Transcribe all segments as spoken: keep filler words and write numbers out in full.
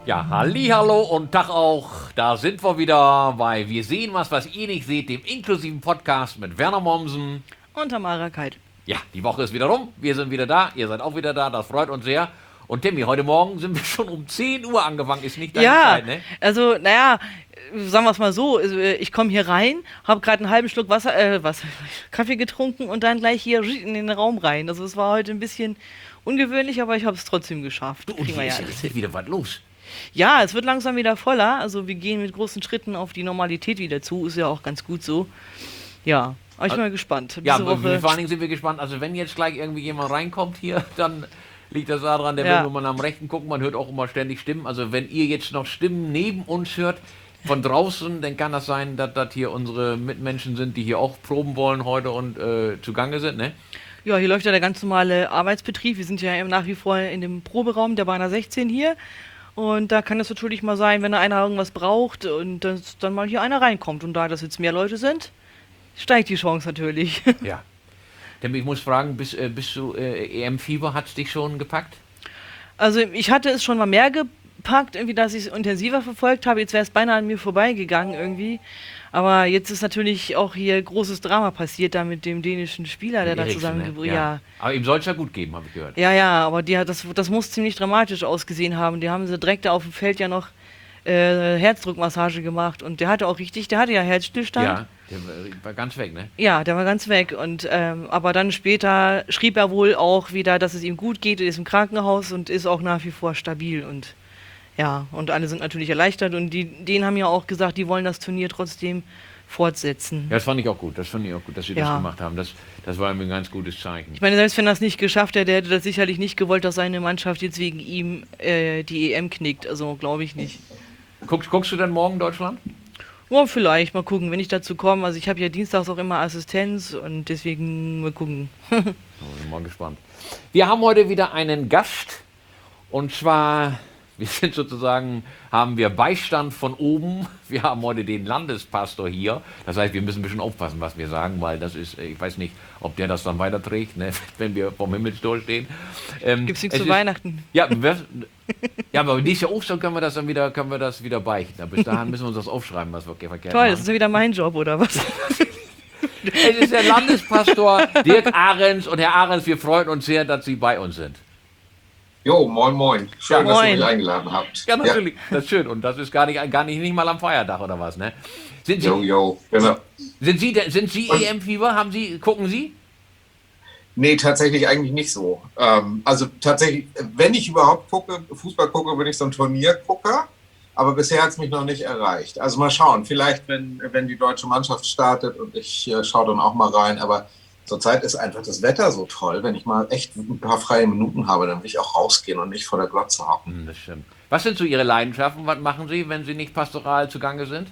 Ja, hallihallo und Tag auch. Da sind wir wieder bei Wir sehen was, was ihr nicht seht, dem inklusiven Podcast mit Werner Mommsen. Und Tamara Kalt. Ja, die Woche ist wieder rum. Wir sind wieder da. Ihr seid auch wieder da. Das freut uns sehr. Und Timmy, heute Morgen sind wir schon um zehn Uhr angefangen. Ist nicht deine ja, Zeit, ne? Also, naja, sagen wir es mal so. Ich komme hier rein, habe gerade einen halben Schluck Wasser, äh, Wasser, Kaffee getrunken und dann gleich hier in den Raum rein. Also, es war heute ein bisschen ungewöhnlich, aber ich habe es trotzdem geschafft. Du, und hier ist ja richtig wieder was los. Ja, es wird langsam wieder voller. Also, wir gehen mit großen Schritten auf die Normalität wieder zu. Ist ja auch ganz gut so. Ja. Aber ich bin mal gespannt. Diese Ja, Woche vor allen Dingen sind wir gespannt. Also wenn jetzt gleich irgendwie jemand reinkommt hier, dann liegt das daran, der Ja. will nur mal am Rechten gucken. Man hört auch immer ständig Stimmen. Also wenn ihr jetzt noch Stimmen neben uns hört, von draußen, dann kann das sein, dass das hier unsere Mitmenschen sind, die hier auch proben wollen heute und äh, zugange sind, ne? Ja, hier läuft ja der ganz normale Arbeitsbetrieb. Wir sind ja nach wie vor in dem Proberaum der Bahner sechzehn hier. Und da kann es natürlich mal sein, wenn da einer irgendwas braucht und dass dann mal hier einer reinkommt. Und da das jetzt mehr Leute sind, steigt die Chance natürlich. Ja. Denn ich muss fragen, bist, äh, bist du äh, E M-Fieber, hat es dich schon gepackt? Also ich hatte es schon mal mehr gepackt, irgendwie, dass ich es intensiver verfolgt habe. Jetzt wäre es beinahe an mir vorbeigegangen irgendwie. Aber jetzt ist natürlich auch hier großes Drama passiert, da mit dem dänischen Spieler, der da Eriksen, zusammengebrochen ne? ist. Ja. Ja. Aber ihm soll es ja gut geben, habe ich gehört. Ja, ja, aber die hat das, das muss ziemlich dramatisch ausgesehen haben. Die haben sie direkt da auf dem Feld ja noch äh, Herzdruckmassage gemacht und der hatte auch richtig, der hatte ja Herzstillstand. Ja, der war ganz weg, ne? Ja, der war ganz weg. Und ähm, aber dann später schrieb er wohl auch wieder, dass es ihm gut geht, er ist im Krankenhaus und ist auch nach wie vor stabil. Und ja, und alle sind natürlich erleichtert und die, denen haben ja auch gesagt, die wollen das Turnier trotzdem fortsetzen. Ja, das fand ich auch gut. Das fand ich auch gut, dass sie Ja. das gemacht haben. Das, das war mir ein ganz gutes Zeichen. Ich meine, selbst wenn er es nicht geschafft hätte, hätte das sicherlich nicht gewollt, dass seine Mannschaft jetzt wegen ihm äh, die E M knickt. Also glaube ich nicht. Guckst, guckst du denn morgen Deutschland? Ja, vielleicht, mal gucken, wenn ich dazu komme. Also ich habe ja dienstags auch immer Assistenz und deswegen mal gucken. Oh, bin mal gespannt. Wir haben heute wieder einen Gast und zwar, wir sind sozusagen, haben wir Beistand von oben. Wir haben heute den Landespastor hier. Das heißt, wir müssen ein bisschen aufpassen, was wir sagen, weil das ist, ich weiß nicht, ob der das dann weiterträgt, ne, wenn wir vom Himmelstor stehen. Ähm, Gibt's nichts es zu ist- Weihnachten? Ja, wir- ja, aber nächstes Jahr Ostern können wir das dann wieder, können wir das wieder beichten. Aber bis dahin müssen wir uns das aufschreiben, was wir verkehrt Toll, das machen. ist ja wieder mein Job, oder was? Es ist der Landespastor Dirk Ahrens und Herr Ahrens, wir freuen uns sehr, dass Sie bei uns sind. Jo, moin moin. Schön, Ja, dass ihr moin. mich eingeladen habt. Ja, natürlich, das ist schön und das ist gar nicht, gar nicht, nicht mal am Feiertag oder was, ne? Sind Sie, Jo, jo, genau. sind Sie, de- sind Sie E M-Fieber? Haben Sie, gucken Sie? Nee, tatsächlich eigentlich nicht so. Ähm, also tatsächlich, wenn ich überhaupt gucke, Fußball gucke, bin ich so ein Turniergucker. Aber bisher hat es mich noch nicht erreicht. Also mal schauen, vielleicht wenn, wenn die deutsche Mannschaft startet und ich äh, schaue dann auch mal rein. Aber zurzeit ist einfach das Wetter so toll. Wenn ich mal echt ein paar freie Minuten habe, dann will ich auch rausgehen und nicht vor der Glotze hocken. Hm, das stimmt. Was sind so Ihre Leidenschaften? Was machen Sie, wenn Sie nicht pastoral zugange sind?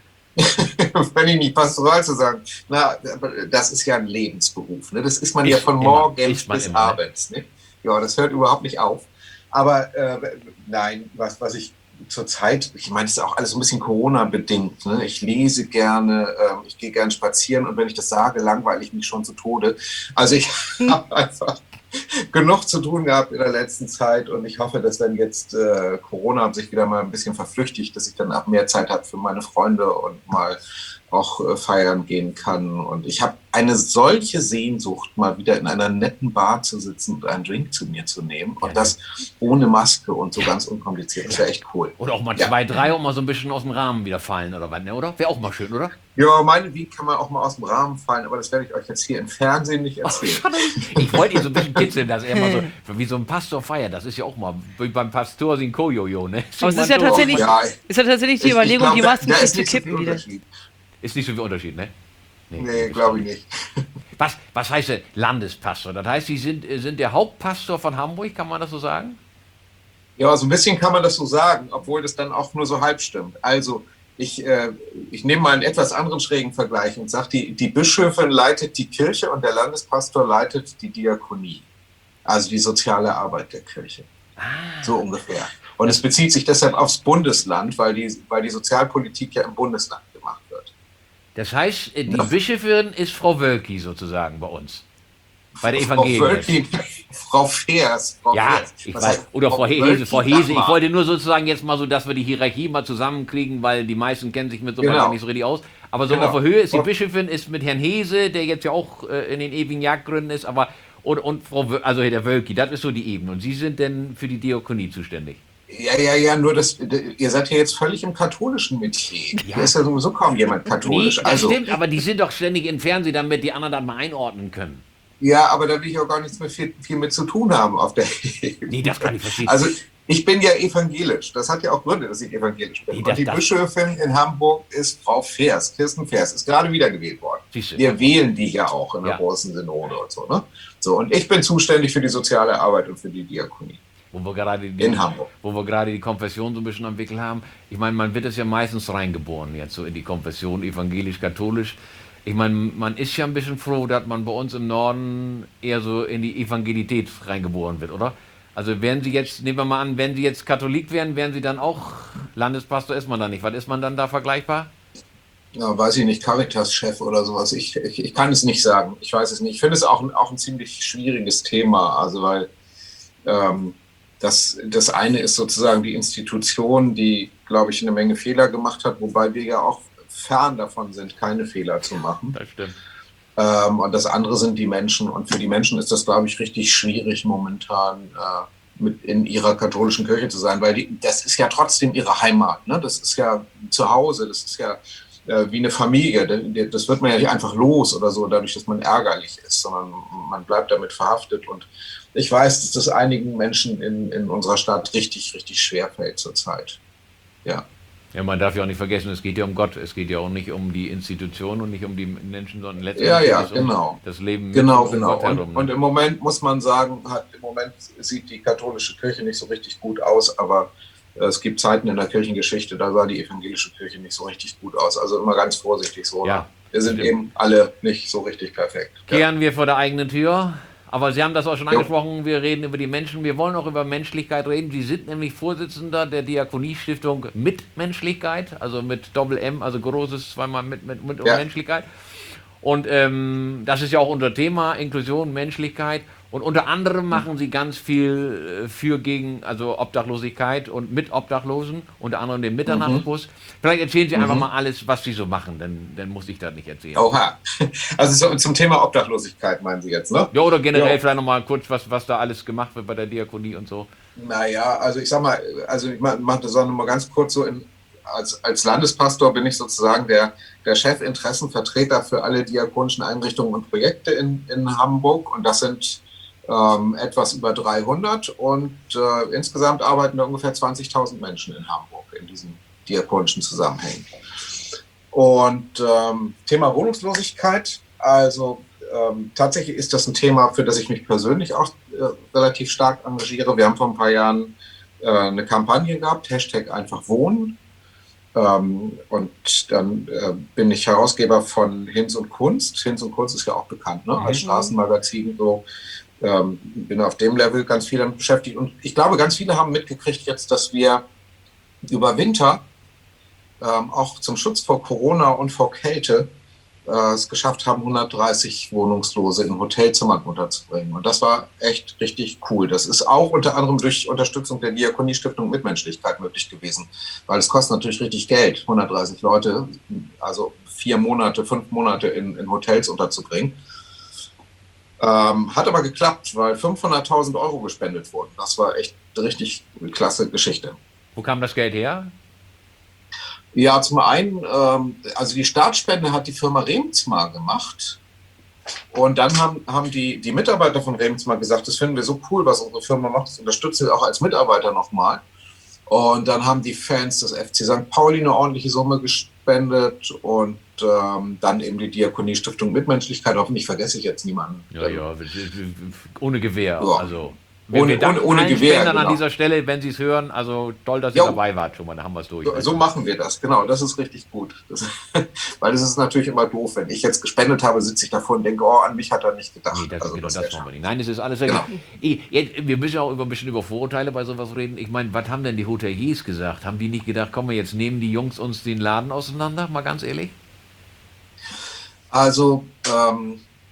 Wenn ich nicht pastoral zu sagen, na, aber das ist ja ein Lebensberuf. Ne? Das ist man ja Ist von immer, morgens ist man bis immer, ne? abends. Ne? Ja, das hört überhaupt nicht auf. Aber äh, nein, was, was ich zurzeit, ich meine, das ist auch alles ein bisschen Corona-bedingt. Ne? Ich lese gerne, ähm, ich gehe gerne spazieren und wenn ich das sage, langweile ich mich schon zu Tode. Also ich habe einfach genug zu tun gehabt in der letzten Zeit und ich hoffe, dass wenn jetzt äh, Corona sich wieder mal ein bisschen verflüchtigt, dass ich dann auch mehr Zeit habe für meine Freunde und mal auch äh, feiern gehen kann. Und ich habe eine solche Sehnsucht, mal wieder in einer netten Bar zu sitzen und einen Drink zu mir zu nehmen und das ohne Maske und so ganz unkompliziert. Das wäre echt cool. Oder auch mal Ja. zwei, drei und mal so ein bisschen aus dem Rahmen wieder fallen oder was, ne? Oder? Wäre auch mal schön, oder? Ja, meinetwegen kann man auch mal aus dem Rahmen fallen, aber das werde ich euch jetzt hier im Fernsehen nicht erzählen. Ich wollte ihn so ein bisschen kitzeln, dass er mal so, wie so ein Pastor feiert. Das ist ja auch mal, wie beim Pastor Sinko Jojo, ne? Aber es ist ja Singt man so. tatsächlich, Ja, ist ja tatsächlich die Ich- ich Überlegung, glaub, die da- Masken da zu ist nicht so viel kippen wieder. Unterschied. Ist nicht so viel Unterschied, ne? Nee, glaube ich nicht. Was, was heißt denn Landespastor? Das heißt, Sie sind, äh, sind der Hauptpastor von Hamburg, kann man das so sagen? Ja, so ein bisschen kann man das so sagen, obwohl das dann auch nur so halb stimmt. Also ich, äh, ich nehme mal einen etwas anderen schrägen Vergleich und sage, die, die Bischöfin leitet die Kirche und der Landespastor leitet die Diakonie, also die soziale Arbeit der Kirche. So ungefähr. Und es bezieht sich deshalb aufs Bundesland, weil die, weil die Sozialpolitik ja im Bundesland gemacht wird. Das heißt, äh, die Ja. Bischöfin ist Frau Wölki sozusagen bei uns. Bei der Frau Evangelien. Wölki, Frau Feers. Frau Ja, Feers. ich Was weiß. heißt Oder Frau Hese, Wölki, Frau Hese. Ich Dagmar? wollte nur sozusagen jetzt mal so, dass wir die Hierarchie mal zusammenkriegen, weil die meisten kennen sich mit sowas Genau. ja nicht so richtig aus. Aber so Genau. auf der Höhe ist die Frau- Bischöfin, ist mit Herrn Hese, der jetzt ja auch äh, in den ewigen Jagdgründen ist, aber und, und Frau Wö also der Wölki, das ist so die Ebene. Und Sie sind denn für die Diakonie zuständig. Ja, ja, ja, nur das, ihr seid ja jetzt völlig im katholischen Metier. Ja. Hier ist ja sowieso kaum jemand Nee, katholisch. das also, stimmt, aber die sind doch ständig im Fernsehen, damit die anderen das mal einordnen können. ja, aber da will ich auch gar nichts mehr viel, viel mit zu tun haben auf der Nee, das kann ich verstehen. Also ich bin ja evangelisch. Das hat ja auch Gründe, dass ich evangelisch bin. Nee, das- Und die das- Bischöfin in Hamburg ist Frau Feers, Kirsten Feers, ist gerade wiedergewählt worden. Siehst du. Wir wählen die ja auch in der Ja. großen Synode und so. Ne? So, und ich bin zuständig für die soziale Arbeit und für die Diakonie Wo wir gerade die, in Hamburg. wo wir gerade die Konfession so ein bisschen am Wickel haben. Ich meine, man wird es ja meistens reingeboren, jetzt so in die Konfession, evangelisch, katholisch. Ich meine, man ist ja ein bisschen froh, dass man bei uns im Norden eher so in die Evangelität reingeboren wird, oder? Also wären Sie jetzt, nehmen wir mal an, wenn Sie jetzt Katholik wären, wären Sie dann auch Landespastor, ist man da nicht. Was ist man dann da vergleichbar? Ja, weiß ich nicht, Caritas-Chef oder sowas. Ich, ich, ich kann es nicht sagen. Ich weiß es nicht. Ich finde es auch, ein- auch ein ziemlich schwieriges Thema. Also weil ähm, das, das eine ist sozusagen die Institution, die, glaube ich, eine Menge Fehler gemacht hat, wobei wir ja auch fern davon sind, keine Fehler zu machen. Das stimmt. Ähm, und das andere sind die Menschen. Und für die Menschen ist das, glaube ich, richtig schwierig momentan äh, mit in ihrer katholischen Kirche zu sein, weil die, das ist ja trotzdem ihre Heimat. Ne? Das ist ja zu Hause, das ist ja äh, wie eine Familie. Das wird man ja nicht einfach los oder so, dadurch, dass man ärgerlich ist, sondern man bleibt damit verhaftet. Und ich weiß, dass das einigen Menschen in, in unserer Stadt richtig, richtig schwer fällt zurzeit. Ja. Ja, man darf ja auch nicht vergessen, es geht ja um Gott, es geht ja auch nicht um die Institution und nicht um die Menschen, sondern letztendlich Ja, ja, geht es um genau. das Leben mit Genau, und um genau. Gott Und, herum. ne? und im Moment muss man sagen, hat, im Moment sieht die katholische Kirche nicht so richtig gut aus, aber äh, es gibt Zeiten in der Kirchengeschichte, da sah die evangelische Kirche nicht so richtig gut aus. Also immer ganz vorsichtig so. Ja, Wir sind stimmt. eben alle nicht so richtig perfekt. Ja. Kehren wir vor der eigenen Tür. Aber Sie haben das auch schon Jo. angesprochen, wir reden über die Menschen, wir wollen auch über Menschlichkeit reden. Sie sind nämlich Vorsitzender der Diakoniestiftung Mitmenschlichkeit, also mit Doppel-M, also großes zweimal mit, mit, mit Ja. Menschlichkeit. Und ähm, das ist ja auch unser Thema, Inklusion, Menschlichkeit. Und unter anderem machen Sie ganz viel äh, für gegen also Obdachlosigkeit und mit Obdachlosen, unter anderem den Mitternachtsbus. Vielleicht erzählen Sie einfach mal alles, was Sie so machen, denn dann muss ich das nicht erzählen. Oha. Also so, zum Thema Obdachlosigkeit meinen Sie jetzt, ne? Ja, oder generell Ja. vielleicht nochmal kurz, was, was da alles gemacht wird bei der Diakonie und so. Naja, also ich sag mal, also ich mache das auch noch mal ganz kurz so, in, als, als Landespastor bin ich sozusagen der, der Chefinteressenvertreter für alle diakonischen Einrichtungen und Projekte in, in Hamburg und das sind ähm, etwas über dreihundert und äh, insgesamt arbeiten da ungefähr zwanzigtausend Menschen in Hamburg in diesen diakonischen Zusammenhängen. Und ähm, Thema Wohnungslosigkeit, also ähm, tatsächlich ist das ein Thema, für das ich mich persönlich auch äh, relativ stark engagiere. Wir haben vor ein paar Jahren äh, eine Kampagne gehabt, Hashtag einfach wohnen. Ähm, und dann äh, bin ich Herausgeber von Hinz und Kunst. Hinz und Kunst ist ja auch bekannt, ne? Als Mhm. Straßenmagazin. So. Ähm, bin auf dem Level ganz viel damit beschäftigt. Und ich glaube, ganz viele haben mitgekriegt jetzt, dass wir über Winter ähm, auch zum Schutz vor Corona und vor Kälte äh, es geschafft haben, hundertdreißig Wohnungslose in Hotelzimmern unterzubringen. Und das war echt richtig cool. Das ist auch unter anderem durch Unterstützung der Diakoniestiftung Mitmenschlichkeit möglich gewesen, weil es kostet natürlich richtig Geld, hundertdreißig Leute, also vier Monate, fünf Monate in, in Hotels unterzubringen. Ähm, hat aber geklappt, weil fünfhunderttausend Euro gespendet wurden. Das war echt eine richtig klasse Geschichte. Wo kam das Geld her? Ja, zum einen, ähm, also die Startspende hat die Firma Remsmar gemacht. Und dann haben, haben die, die Mitarbeiter von Remsmar gesagt, das finden wir so cool, was unsere Firma macht, das unterstützen wir auch als Mitarbeiter nochmal. Und dann haben die Fans des F C Sankt Pauli eine ordentliche Summe gespendet und ähm, dann eben die Diakoniestiftung Mitmenschlichkeit. Hoffentlich vergesse ich jetzt niemanden. Ja, ja, ohne Gewehr. Ja. Also, Ohne- wir danken ohne- ohne allen Gewehr, Spendern an genau. dieser Stelle, wenn Sie es hören. Also toll, dass ihr Jo. dabei wart schon mal, da haben wir es durch. So, so machen wir das, genau, das ist richtig gut. Das, weil es ist natürlich immer doof, wenn ich jetzt gespendet habe, sitze ich davor und denke, oh, an mich hat er nicht gedacht. Nee, das, Also genau, das das ist wollen wir nicht. Nein, es ist alles Genau. Ich, jetzt, wir müssen auch über, ein bisschen über Vorurteile bei sowas reden. Ich meine, was haben denn die Hoteliers gesagt? Haben die nicht gedacht, komm mal, jetzt nehmen die Jungs uns den Laden auseinander? Mal ganz ehrlich. Also, ähm,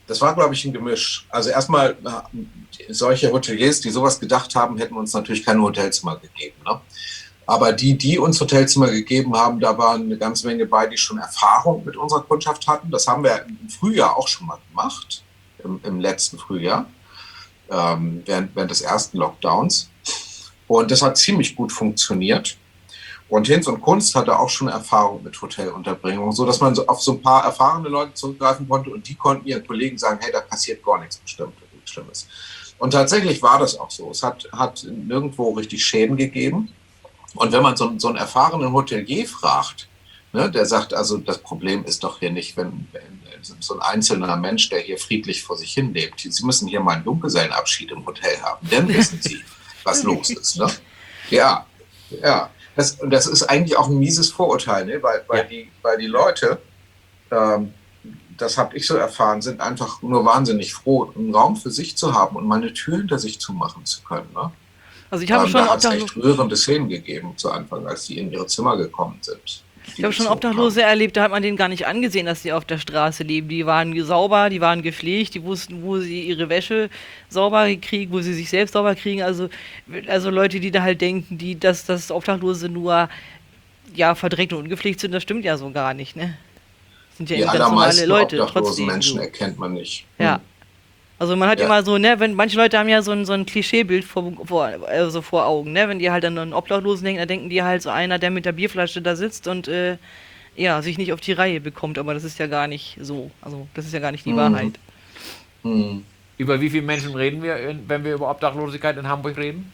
Das war, glaube ich, ein Gemisch. Also erstmal, äh, solche Hoteliers, die sowas gedacht haben, hätten uns natürlich keine Hotelzimmer gegeben. Ne? Aber die, die uns Hotelzimmer gegeben haben, da waren eine ganze Menge bei, die schon Erfahrung mit unserer Kundschaft hatten. Das haben wir im Frühjahr auch schon mal gemacht, im, im letzten Frühjahr, ähm, während, während des ersten Lockdowns. Und das hat ziemlich gut funktioniert. Und Hinz und Kunst hatte auch schon Erfahrung mit Hotelunterbringung, so dass man so auf so ein paar erfahrene Leute zurückgreifen konnte und die konnten ihren Kollegen sagen, hey, da passiert gar nichts bestimmt, Schlimmes. Und tatsächlich war das auch so. Es hat, hat nirgendwo richtig Schäden gegeben. Und wenn man so, so einen erfahrenen Hotelier fragt, ne, der sagt, also das Problem ist doch hier nicht, wenn, wenn so ein einzelner Mensch, der hier friedlich vor sich hin lebt. Sie müssen hier mal einen Junggesellenabschied im Hotel haben, dann wissen Sie, was los ist. Ne? Ja, ja. Das, das ist eigentlich auch ein mieses Vorurteil, ne? weil, weil, Ja. die, weil die Leute, ähm, das habe ich so erfahren, sind einfach nur wahnsinnig froh, einen Raum für sich zu haben und mal eine Tür hinter sich zumachen zu können. Ne? Also ich habe Ähm, schon da hat es Obdachlo- echt rührende Szenen gegeben zu Anfang, als die in ihre Zimmer gekommen sind. Ich habe schon Obdachlose erlebt, da hat man denen gar nicht angesehen, dass sie auf der Straße leben. Die waren sauber, die waren gepflegt, die wussten, wo sie ihre Wäsche sauber kriegen, wo sie sich selbst sauber kriegen. Also, also Leute, die da halt denken, die, dass, dass Obdachlose nur ja, verdreckt und ungepflegt sind, das stimmt ja so gar nicht, ne? Sind ja Die ganz normale allermeisten Leute, obdachlosen trotzdem. Menschen So. erkennt man nicht. Ja. Hm. Also man hat Ja. immer so, ne, wenn manche Leute haben ja so ein, so ein Klischeebild vor, vor, also vor Augen, ne? Wenn die halt an einen Obdachlosen denken, dann denken die halt so einer, der mit der Bierflasche da sitzt und äh, ja, sich nicht auf die Reihe bekommt, aber das ist ja gar nicht so. Also das ist ja gar nicht die Mhm. Wahrheit. Hm. Über wie viele Menschen reden wir, in- wenn wir über Obdachlosigkeit in Hamburg reden?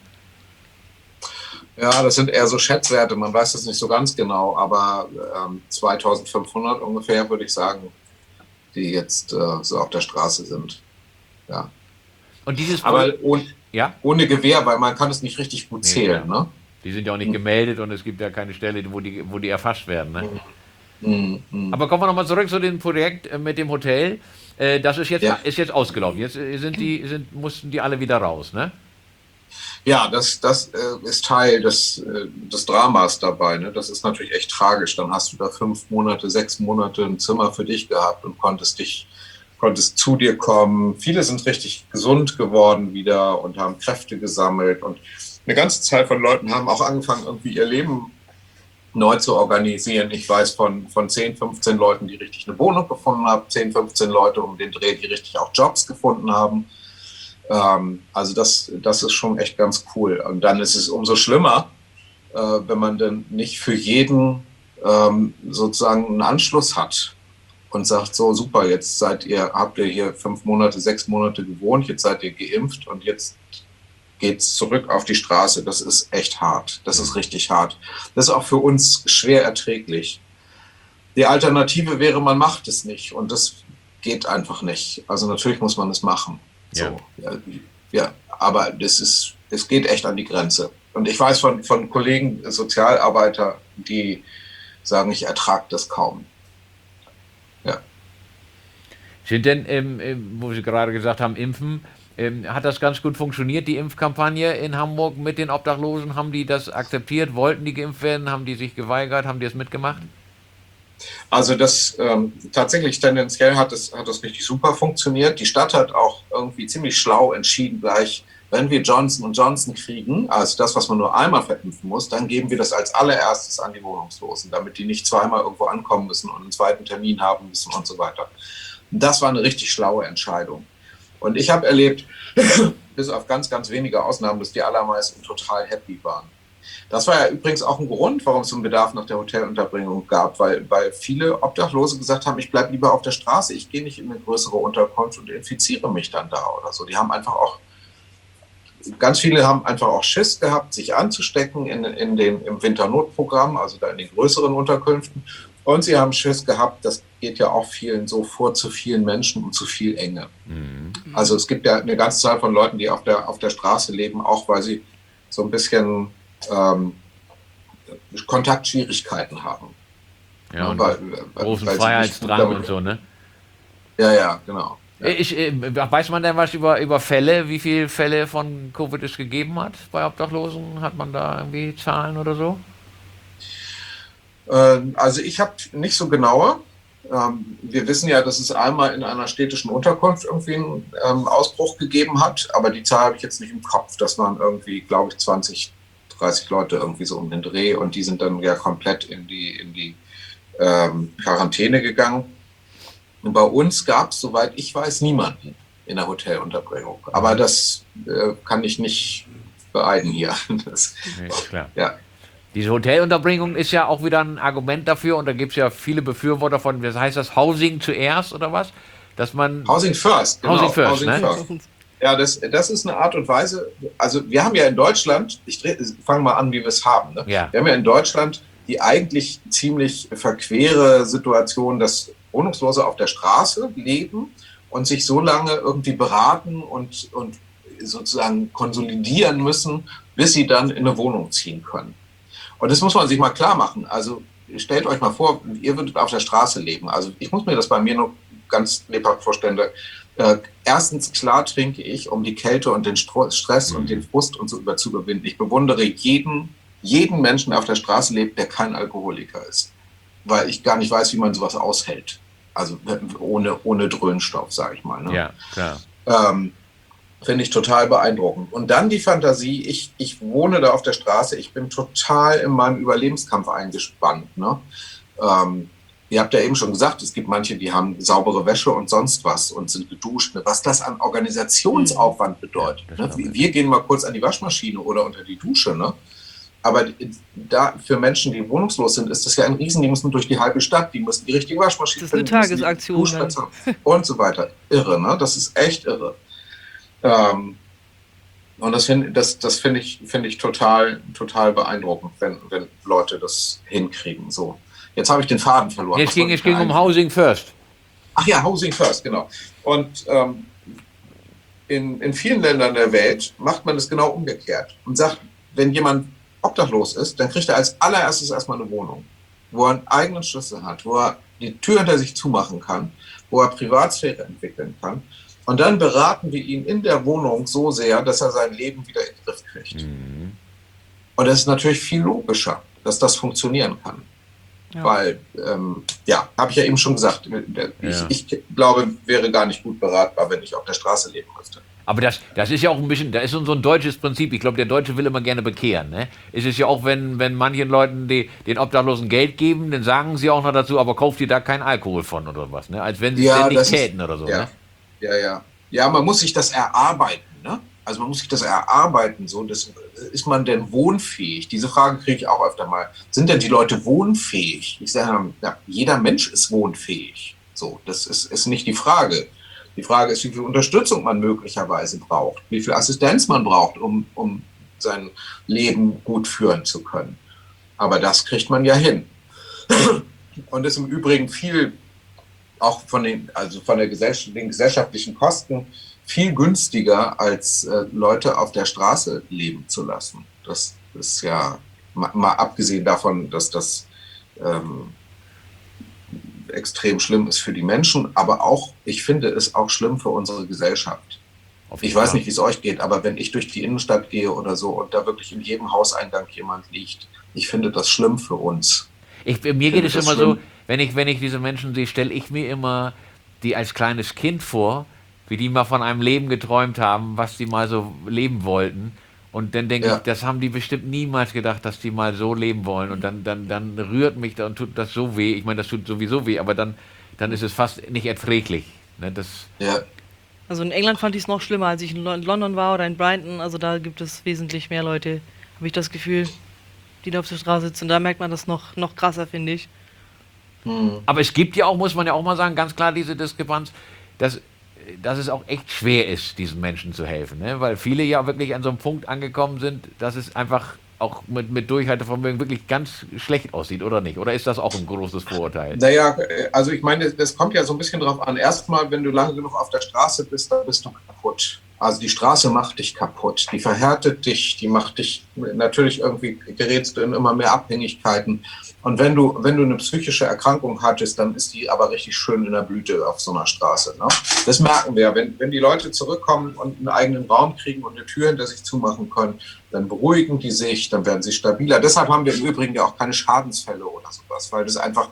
Ja, das sind eher so Schätzwerte, man weiß das nicht so ganz genau, aber ähm, zweitausendfünfhundert ungefähr, würde ich sagen, die jetzt äh, so auf der Straße sind. Ja. Und dieses Aber ohne, ja, ohne Gewehr, weil man kann es nicht richtig gut Nee, zählen. klar. Ne? die sind ja auch nicht gemeldet und es gibt ja keine Stelle, wo die, wo die erfasst werden. Ne? Mhm. Mhm. Aber kommen wir nochmal zurück zu dem Projekt äh, mit dem Hotel. Äh, Das ist jetzt, Ja. ist jetzt ausgelaufen. Jetzt äh, sind die, sind, mussten die alle wieder raus, ne? Ja, das, das äh, ist Teil des, äh, des Dramas dabei. Ne? Das ist natürlich echt tragisch. Dann hast du da fünf Monate, sechs Monate ein Zimmer für dich gehabt und konntest dich, konntest zu dir kommen. Viele sind richtig gesund geworden wieder und haben Kräfte gesammelt. Und eine ganze Zahl von Leuten haben auch angefangen, irgendwie ihr Leben neu zu organisieren. Ich weiß von, von zehn, fünfzehn Leuten, die richtig eine Wohnung gefunden haben, zehn, fünfzehn Leute um den Dreh, die richtig auch Jobs gefunden haben. Ähm, also das, das ist schon echt ganz cool. Und dann ist es umso schlimmer, äh, wenn man dann nicht für jeden ähm, sozusagen einen Anschluss hat und sagt, so super, jetzt seid ihr, habt ihr hier fünf Monate, sechs Monate gewohnt, jetzt seid ihr geimpft und jetzt geht's zurück auf die Straße. Das ist echt hart. Das ist richtig hart. Das ist auch für uns schwer erträglich. Die Alternative wäre, man macht es nicht und das geht einfach nicht. Also natürlich muss man es machen. Ja. So, ja, ja, aber das ist, es geht echt an die Grenze. Und ich weiß von, von Kollegen, Sozialarbeiter, die sagen, ich ertrage das kaum. Ja. Sind denn, ähm, ähm, wo Sie gerade gesagt haben, Impfen, ähm, hat das ganz gut funktioniert, die Impfkampagne in Hamburg mit den Obdachlosen? Haben die das akzeptiert? Wollten die geimpft werden? Haben die sich geweigert? Haben die es mitgemacht? Also das ähm, tatsächlich tendenziell hat es, hat es richtig super funktioniert. Die Stadt hat auch irgendwie ziemlich schlau entschieden gleich, wenn wir Johnson und Johnson kriegen, also das, was man nur einmal verimpfen muss, dann geben wir das als allererstes an die Wohnungslosen, damit die nicht zweimal irgendwo ankommen müssen und einen zweiten Termin haben müssen und so weiter. Und das war eine richtig schlaue Entscheidung. Und ich habe erlebt, bis auf ganz, ganz wenige Ausnahmen, dass die allermeisten total happy waren. Das war ja übrigens auch ein Grund, warum es einen Bedarf nach der Hotelunterbringung gab, weil, weil viele Obdachlose gesagt haben, ich bleibe lieber auf der Straße, ich gehe nicht in eine größere Unterkunft und infiziere mich dann da oder so. Die haben einfach auch, ganz viele haben einfach auch Schiss gehabt, sich anzustecken in, in dem, im Winternotprogramm, also da in den größeren Unterkünften. Und sie haben Schiss gehabt, das geht ja auch vielen so vor, zu vielen Menschen und zu viel Enge. Mhm. Also es gibt ja eine ganze Zahl von Leuten, die auf der, auf der Straße leben, auch weil sie so ein bisschen ähm, Kontaktschwierigkeiten haben. Ja, und weil, weil, großen weil sie nicht Freiheitsdrang damit- und so, ne? Ja, ja, genau. Ja. Ich, äh, weiß man denn was über, über Fälle, wie viele Fälle von Covid es gegeben hat bei Obdachlosen? Hat man da irgendwie Zahlen oder so? Ähm, Also ich habe nicht so genaue. Ähm, wir wissen ja, dass es einmal in einer städtischen Unterkunft irgendwie einen ähm, Ausbruch gegeben hat, aber die Zahl habe ich jetzt nicht im Kopf. Das waren irgendwie, glaube ich, zwanzig, dreißig Leute irgendwie so um den Dreh und die sind dann ja komplett in die, in die ähm, Quarantäne gegangen. Und bei uns gab es, soweit ich weiß, niemanden in der Hotelunterbringung. Aber das äh, kann ich nicht beeiden hier. Das, Nee, klar. ja. Diese Hotelunterbringung ist ja auch wieder ein Argument dafür und da gibt es ja viele Befürworter von, was heißt das, Housing zuerst oder was? Dass man. Housing First, genau. Housing First, ne? First. Ja, das, das ist eine Art und Weise, also wir haben ja in Deutschland, ich fange mal an, wie wir es haben. Ne? Ja. Wir haben ja in Deutschland die eigentlich ziemlich verquere Situation, dass Wohnungslose auf der Straße leben und sich so lange irgendwie beraten und, und sozusagen konsolidieren müssen, bis sie dann in eine Wohnung ziehen können. Und das muss man sich mal klar machen. Also stellt euch mal vor, ihr würdet auf der Straße leben. Also ich muss mir das bei mir nur ganz lebhaft vorstellen. Äh, erstens, klar trinke ich, um die Kälte und den Stress und den Frust und so über zu überwinden. Ich bewundere jeden, jeden Menschen, der auf der Straße lebt, der kein Alkoholiker ist. Weil ich gar nicht weiß, wie man sowas aushält. Also ohne, ohne Dröhnstoff, sage ich mal. Ne? Ja, klar. Ähm, Finde ich total beeindruckend. Und dann die Fantasie, ich, ich wohne da auf der Straße, ich bin total in meinem Überlebenskampf eingespannt. Ne? Ähm, ihr habt ja eben schon gesagt, es gibt manche, die haben saubere Wäsche und sonst was und sind geduscht. Ne? Was das an Organisationsaufwand bedeutet. Ja, ne? Wir, wir gehen mal kurz an die Waschmaschine oder unter die Dusche. Ne? Aber da für Menschen, die wohnungslos sind, ist das ja ein Riesen. Die müssen durch die halbe Stadt, die müssen die richtige Waschmaschine finden. Das ist eine Tagesaktion. Und so weiter. Irre, ne? Das ist echt irre. Ähm, und das finde das, das find ich, find ich total, total beeindruckend, wenn, wenn Leute das hinkriegen. So. Jetzt habe ich den Faden verloren. Jetzt ging es ging um Housing First. Ach ja, Housing First, genau. Und ähm, in, in vielen Ländern der Welt macht man das genau umgekehrt und sagt, wenn jemand obdachlos ist, dann kriegt er als allererstes erstmal eine Wohnung, wo er einen eigenen Schlüssel hat, wo er die Tür hinter sich zumachen kann, wo er Privatsphäre entwickeln kann. Und dann beraten wir ihn in der Wohnung so sehr, dass er sein Leben wieder in den Griff kriegt. Mhm. Und es ist natürlich viel logischer, dass das funktionieren kann. Ja. Weil, ähm, ja, habe ich ja eben schon gesagt, ich, ja. ich glaube, wäre gar nicht gut beratbar, wenn ich auf der Straße leben müsste. Aber das, das ist ja auch ein bisschen, da ist so ein deutsches Prinzip. Ich glaube, der Deutsche will immer gerne bekehren. Ne? Es ist ja auch, wenn, wenn manchen Leuten die, den Obdachlosen Geld geben, dann sagen sie auch noch dazu, aber kauft ihr da keinen Alkohol von oder was. Ne? Als wenn sie ja, es nicht täten oder so. Ja. Ne? ja, ja. Ja, man muss sich das erarbeiten. Ne? Also man muss sich das erarbeiten. So, das, ist man denn wohnfähig? Diese Frage kriege ich auch öfter mal. Sind denn die Leute wohnfähig? Ich sage, ja, jeder Mensch ist wohnfähig. So, das ist, ist nicht die Frage. Die Frage ist, wie viel Unterstützung man möglicherweise braucht, wie viel Assistenz man braucht, um, um sein Leben gut führen zu können. Aber das kriegt man ja hin. Und ist im Übrigen viel, auch von den, also von der Gesellschaft, den gesellschaftlichen Kosten, viel günstiger, als äh, Leute auf der Straße leben zu lassen. Das ist ja, mal, mal abgesehen davon, dass das ähm, extrem schlimm ist für die Menschen, aber auch, ich finde es auch schlimm für unsere Gesellschaft. Ich weiß nicht, wie es euch geht, aber wenn ich durch die Innenstadt gehe oder so und da wirklich in jedem Hauseingang jemand liegt, ich finde das schlimm für uns. Ich, mir geht es immer schlimm. So, wenn ich, wenn ich diese Menschen sehe, stelle ich mir immer die als kleines Kind vor, wie die mal von einem Leben geträumt haben, was die mal so leben wollten. Und dann denke ja. ich, das haben die bestimmt niemals gedacht, dass die mal so leben wollen. Und dann, dann, dann rührt mich da und tut das so weh. Ich meine, das tut sowieso weh, aber dann, dann ist es fast nicht erträglich. Ne, das ja. Also in England fand ich es noch schlimmer, als ich in London war oder in Brighton. Also da gibt es wesentlich mehr Leute, habe ich das Gefühl, die da auf der Straße sitzen. Da merkt man das noch, noch krasser, finde ich. Hm. Aber es gibt ja auch, muss man ja auch mal sagen, ganz klar diese Diskrepanz, dass dass es auch echt schwer ist, diesen Menschen zu helfen, ne? Weil viele ja wirklich an so einem Punkt angekommen sind, dass es einfach auch mit, mit Durchhaltevermögen wirklich ganz schlecht aussieht, oder nicht? Oder ist das auch ein großes Vorurteil? Naja, also ich meine, das kommt ja so ein bisschen drauf an. Erstmal, wenn du lange genug auf der Straße bist, dann bist du kaputt. Also die Straße macht dich kaputt, die verhärtet dich, die macht dich, natürlich irgendwie gerätst du in immer mehr Abhängigkeiten. Und wenn du, wenn du eine psychische Erkrankung hattest, dann ist die aber richtig schön in der Blüte auf so einer Straße. Ne? Das merken wir. Wenn, wenn die Leute zurückkommen und einen eigenen Raum kriegen und eine Tür hinter sich zumachen können, dann beruhigen die sich, dann werden sie stabiler. Deshalb haben wir im Übrigen ja auch keine Schadensfälle oder sowas, weil das einfach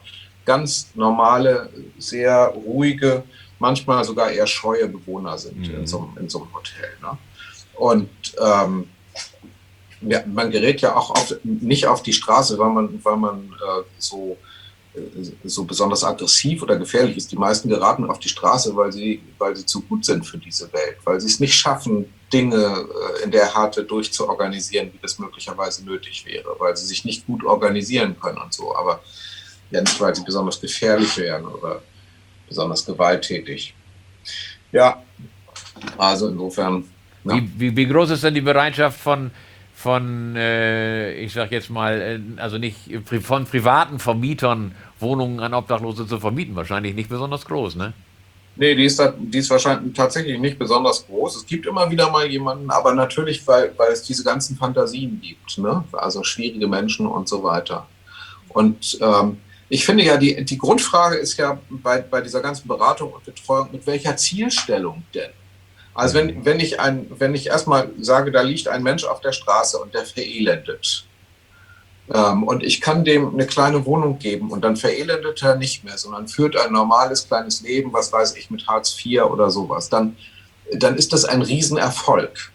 ganz normale, sehr ruhige, manchmal sogar eher scheue Bewohner sind mhm. in, so, in so einem Hotel. Ne? Und ähm, ja, man gerät ja auch auf, nicht auf die Straße, weil man, weil man äh, so, äh, so besonders aggressiv oder gefährlich ist. Die meisten geraten auf die Straße, weil sie, weil sie zu gut sind für diese Welt, weil sie es nicht schaffen, Dinge äh, in der Härte durchzuorganisieren, wie das möglicherweise nötig wäre, weil sie sich nicht gut organisieren können und so. Aber ja, nicht, weil sie besonders gefährlich wären oder besonders gewalttätig. Ja, also insofern. Ja. Wie, wie, wie groß ist denn die Bereitschaft von, von äh, ich sag jetzt mal, äh, also nicht von privaten Vermietern Wohnungen an Obdachlose zu vermieten? Wahrscheinlich nicht besonders groß, ne? Nee, die ist, die ist wahrscheinlich tatsächlich nicht besonders groß. Es gibt immer wieder mal jemanden, aber natürlich, weil, weil es diese ganzen Fantasien gibt, ne? Also schwierige Menschen und so weiter. Und ähm, ich finde ja, die, die Grundfrage ist ja bei, bei dieser ganzen Beratung und Betreuung, mit welcher Zielstellung denn? Also wenn, wenn, ich ein, wenn ich erstmal sage, da liegt ein Mensch auf der Straße und der verelendet ähm, und ich kann dem eine kleine Wohnung geben und dann verelendet er nicht mehr, sondern führt ein normales kleines Leben, was weiß ich, mit Hartz vier oder sowas, dann, dann ist das ein Riesenerfolg.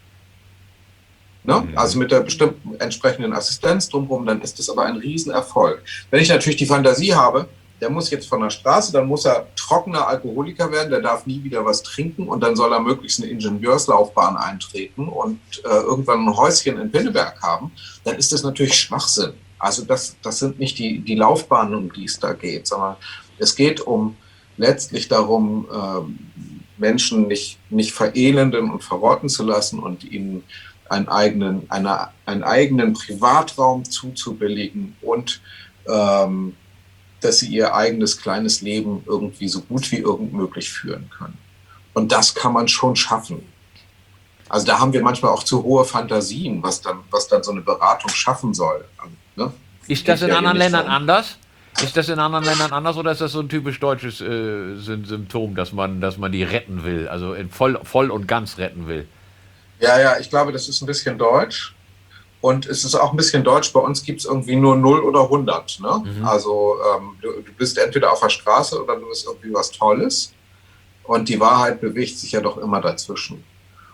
Ne? Also mit der bestimmten entsprechenden Assistenz drumherum, dann ist das aber ein Riesenerfolg. Wenn ich natürlich die Fantasie habe, der muss jetzt von der Straße, dann muss er trockener Alkoholiker werden, der darf nie wieder was trinken und dann soll er möglichst eine Ingenieurslaufbahn eintreten und äh, irgendwann ein Häuschen in Pinneberg haben, dann ist das natürlich Schwachsinn. Also das, das sind nicht die, die Laufbahnen, um die es da geht, sondern es geht um letztlich darum, äh, Menschen nicht, nicht verelenden und verrotten zu lassen und ihnen einen eigenen, eine, einen eigenen Privatraum zuzubilligen und ähm, dass sie ihr eigenes kleines Leben irgendwie so gut wie irgend möglich führen können. Und das kann man schon schaffen. Also da haben wir manchmal auch zu hohe Fantasien, was dann, was dann so eine Beratung schaffen soll. Ne? Ist das in ja anderen Ländern darum. anders? Ist das in anderen Ländern anders oder ist das so ein typisch deutsches äh, Symptom, dass man, dass man die retten will, also voll, voll und ganz retten will? Ja, ja, ich glaube, das ist ein bisschen deutsch. Und es ist auch ein bisschen deutsch, bei uns gibt es irgendwie nur null oder hundert. Ne? Mhm. Also ähm, du, du bist entweder auf der Straße oder du bist irgendwie was Tolles. Und die Wahrheit bewegt sich ja doch immer dazwischen.